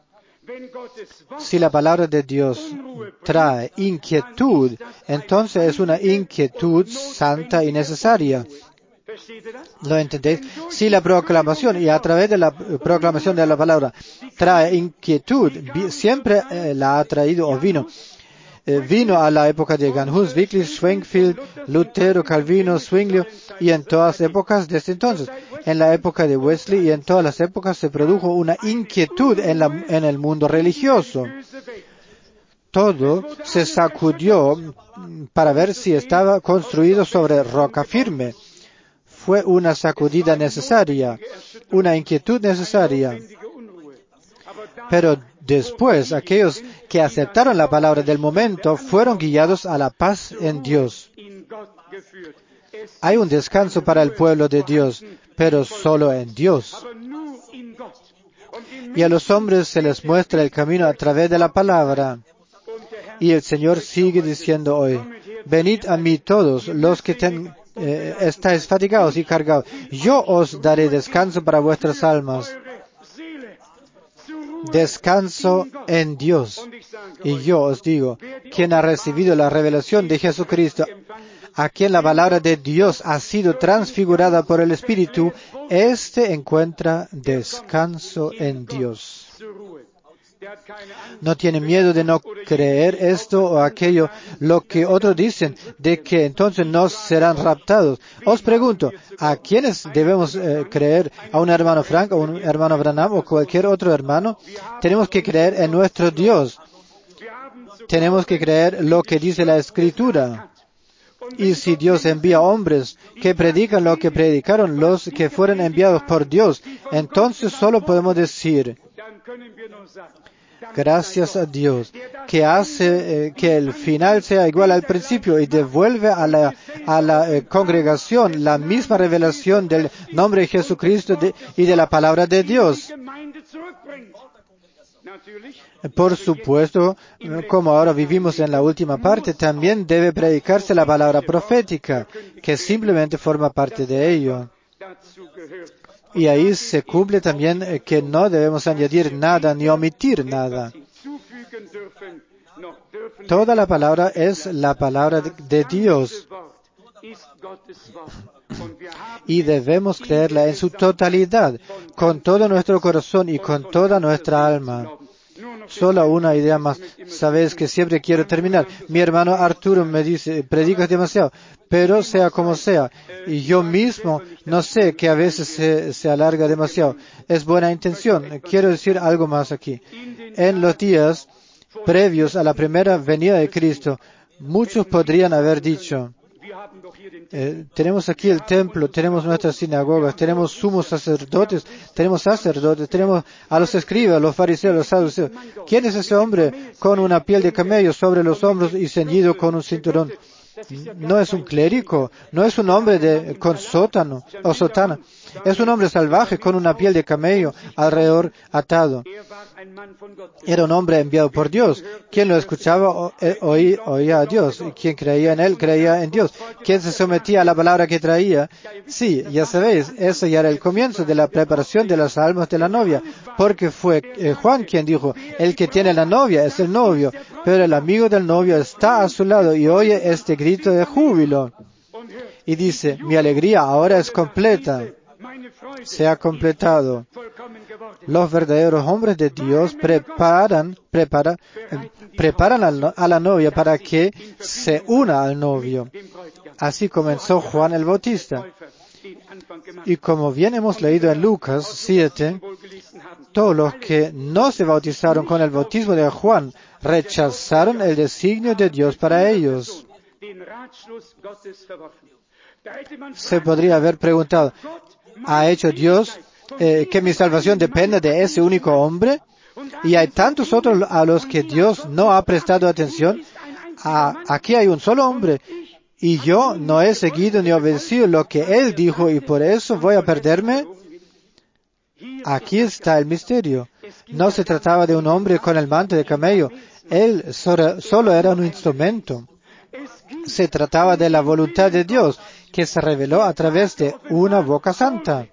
Si la palabra de Dios trae inquietud, entonces es una inquietud santa y necesaria. ¿Lo entendéis? Si la proclamación, y a través de la proclamación de la palabra, trae inquietud, siempre la ha traído o vino. Vino a la época de Ganhus, Wycliffe, Schwenkfield, Lutero, Calvino, Zwinglio, y en todas épocas desde entonces. En la época de Wesley y en todas las épocas se produjo una inquietud en el mundo religioso. Todo se sacudió para ver si estaba construido sobre roca firme. Fue una sacudida necesaria, una inquietud necesaria. Pero después, aquellos que aceptaron la palabra del momento fueron guiados a la paz en Dios. Hay un descanso para el pueblo de Dios, pero solo en Dios. Y a los hombres se les muestra el camino a través de la palabra. Y el Señor sigue diciendo hoy, venid a mí todos los que estáis fatigados y cargados. Yo os daré descanso para vuestras almas. Descanso en Dios. Y yo os digo, quien ha recibido la revelación de Jesucristo, a quien la palabra de Dios ha sido transfigurada por el Espíritu, éste encuentra descanso en Dios. No tiene miedo de no creer esto o aquello, lo que otros dicen, de que entonces no serán raptados. Os pregunto, ¿a quiénes debemos creer? ¿A un hermano Frank, o un hermano Branham, o cualquier otro hermano? Tenemos que creer en nuestro Dios. Tenemos que creer lo que dice la Escritura. Y si Dios envía hombres que predican lo que predicaron los que fueron enviados por Dios, entonces solo podemos decir, gracias a Dios, que hace que el final sea igual al principio y devuelve a la congregación la misma revelación del nombre de Jesucristo y de la palabra de Dios. Por supuesto, como ahora vivimos en la última parte, también debe predicarse la palabra profética, que simplemente forma parte de ello. Y ahí se cumple también que no debemos añadir nada ni omitir nada. Toda la palabra es la palabra de Dios. Y debemos creerla en su totalidad, con todo nuestro corazón y con toda nuestra alma. Solo una idea más. Sabes que siempre quiero terminar. Mi hermano Arturo me dice, predicas demasiado, pero sea como sea. Y yo mismo no sé que a veces se alarga demasiado. Es buena intención. Quiero decir algo más aquí. En los días previos a la primera venida de Cristo, muchos podrían haber dicho, tenemos aquí el templo, tenemos nuestras sinagogas, tenemos sumos sacerdotes, tenemos a los escribas, los fariseos, los saduceos. ¿Quién es ese hombre con una piel de camello sobre los hombros y ceñido con un cinturón? No es un clérigo, no es un hombre con sótano o sotana. Es un hombre salvaje con una piel de camello alrededor atado. Era un hombre enviado por Dios. Quien lo escuchaba oía a Dios. Y quien creía en él, creía en Dios. Quien se sometía a la palabra que traía. Sí, ya sabéis, eso ya era el comienzo de la preparación de las almas de la novia. Porque fue Juan quien dijo, el que tiene la novia es el novio. Pero el amigo del novio está a su lado y oye este grito de júbilo. Y dice, mi alegría ahora es completa. Se ha completado. Los verdaderos hombres de Dios preparan a la novia para que se una al novio. Así comenzó Juan el Bautista. Y como bien hemos leído en Lucas 7, todos los que no se bautizaron con el bautismo de Juan rechazaron el designio de Dios para ellos. Se podría haber preguntado, ¿ha hecho Dios que mi salvación dependa de ese único hombre? Y hay tantos otros a los que Dios no ha prestado atención. Aquí hay un solo hombre. Y yo no he seguido ni obedecido lo que Él dijo y por eso voy a perderme. Aquí está el misterio. No se trataba de un hombre con el manto de camello. Él solo era un instrumento. Se trataba de la voluntad de Dios, que se reveló a través de una boca santa.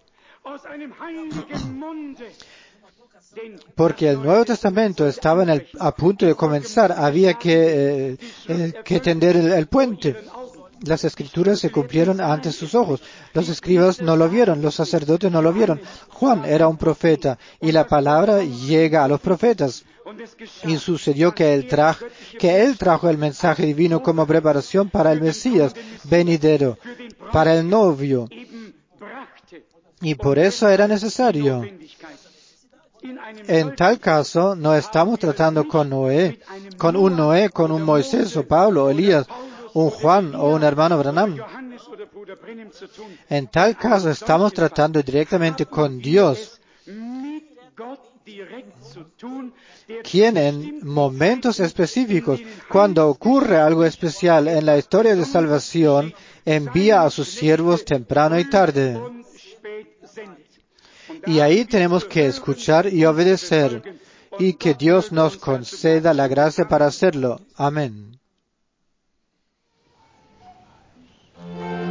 Porque el Nuevo Testamento estaba a punto de comenzar, había que tender el puente. Las escrituras se cumplieron ante sus ojos. Los escribas no lo vieron, los sacerdotes no lo vieron. Juan era un profeta y la palabra llega a los profetas. Y sucedió que él trajo el mensaje divino como preparación para el Mesías venidero, para el novio. Y por eso era necesario. En tal caso, no estamos tratando con un Moisés o Pablo o Elías, un Juan o un hermano Branham. En tal caso, estamos tratando directamente con Dios, quien en momentos específicos, cuando ocurre algo especial en la historia de salvación, envía a sus siervos temprano y tarde. Y ahí tenemos que escuchar y obedecer, y que Dios nos conceda la gracia para hacerlo. Amén.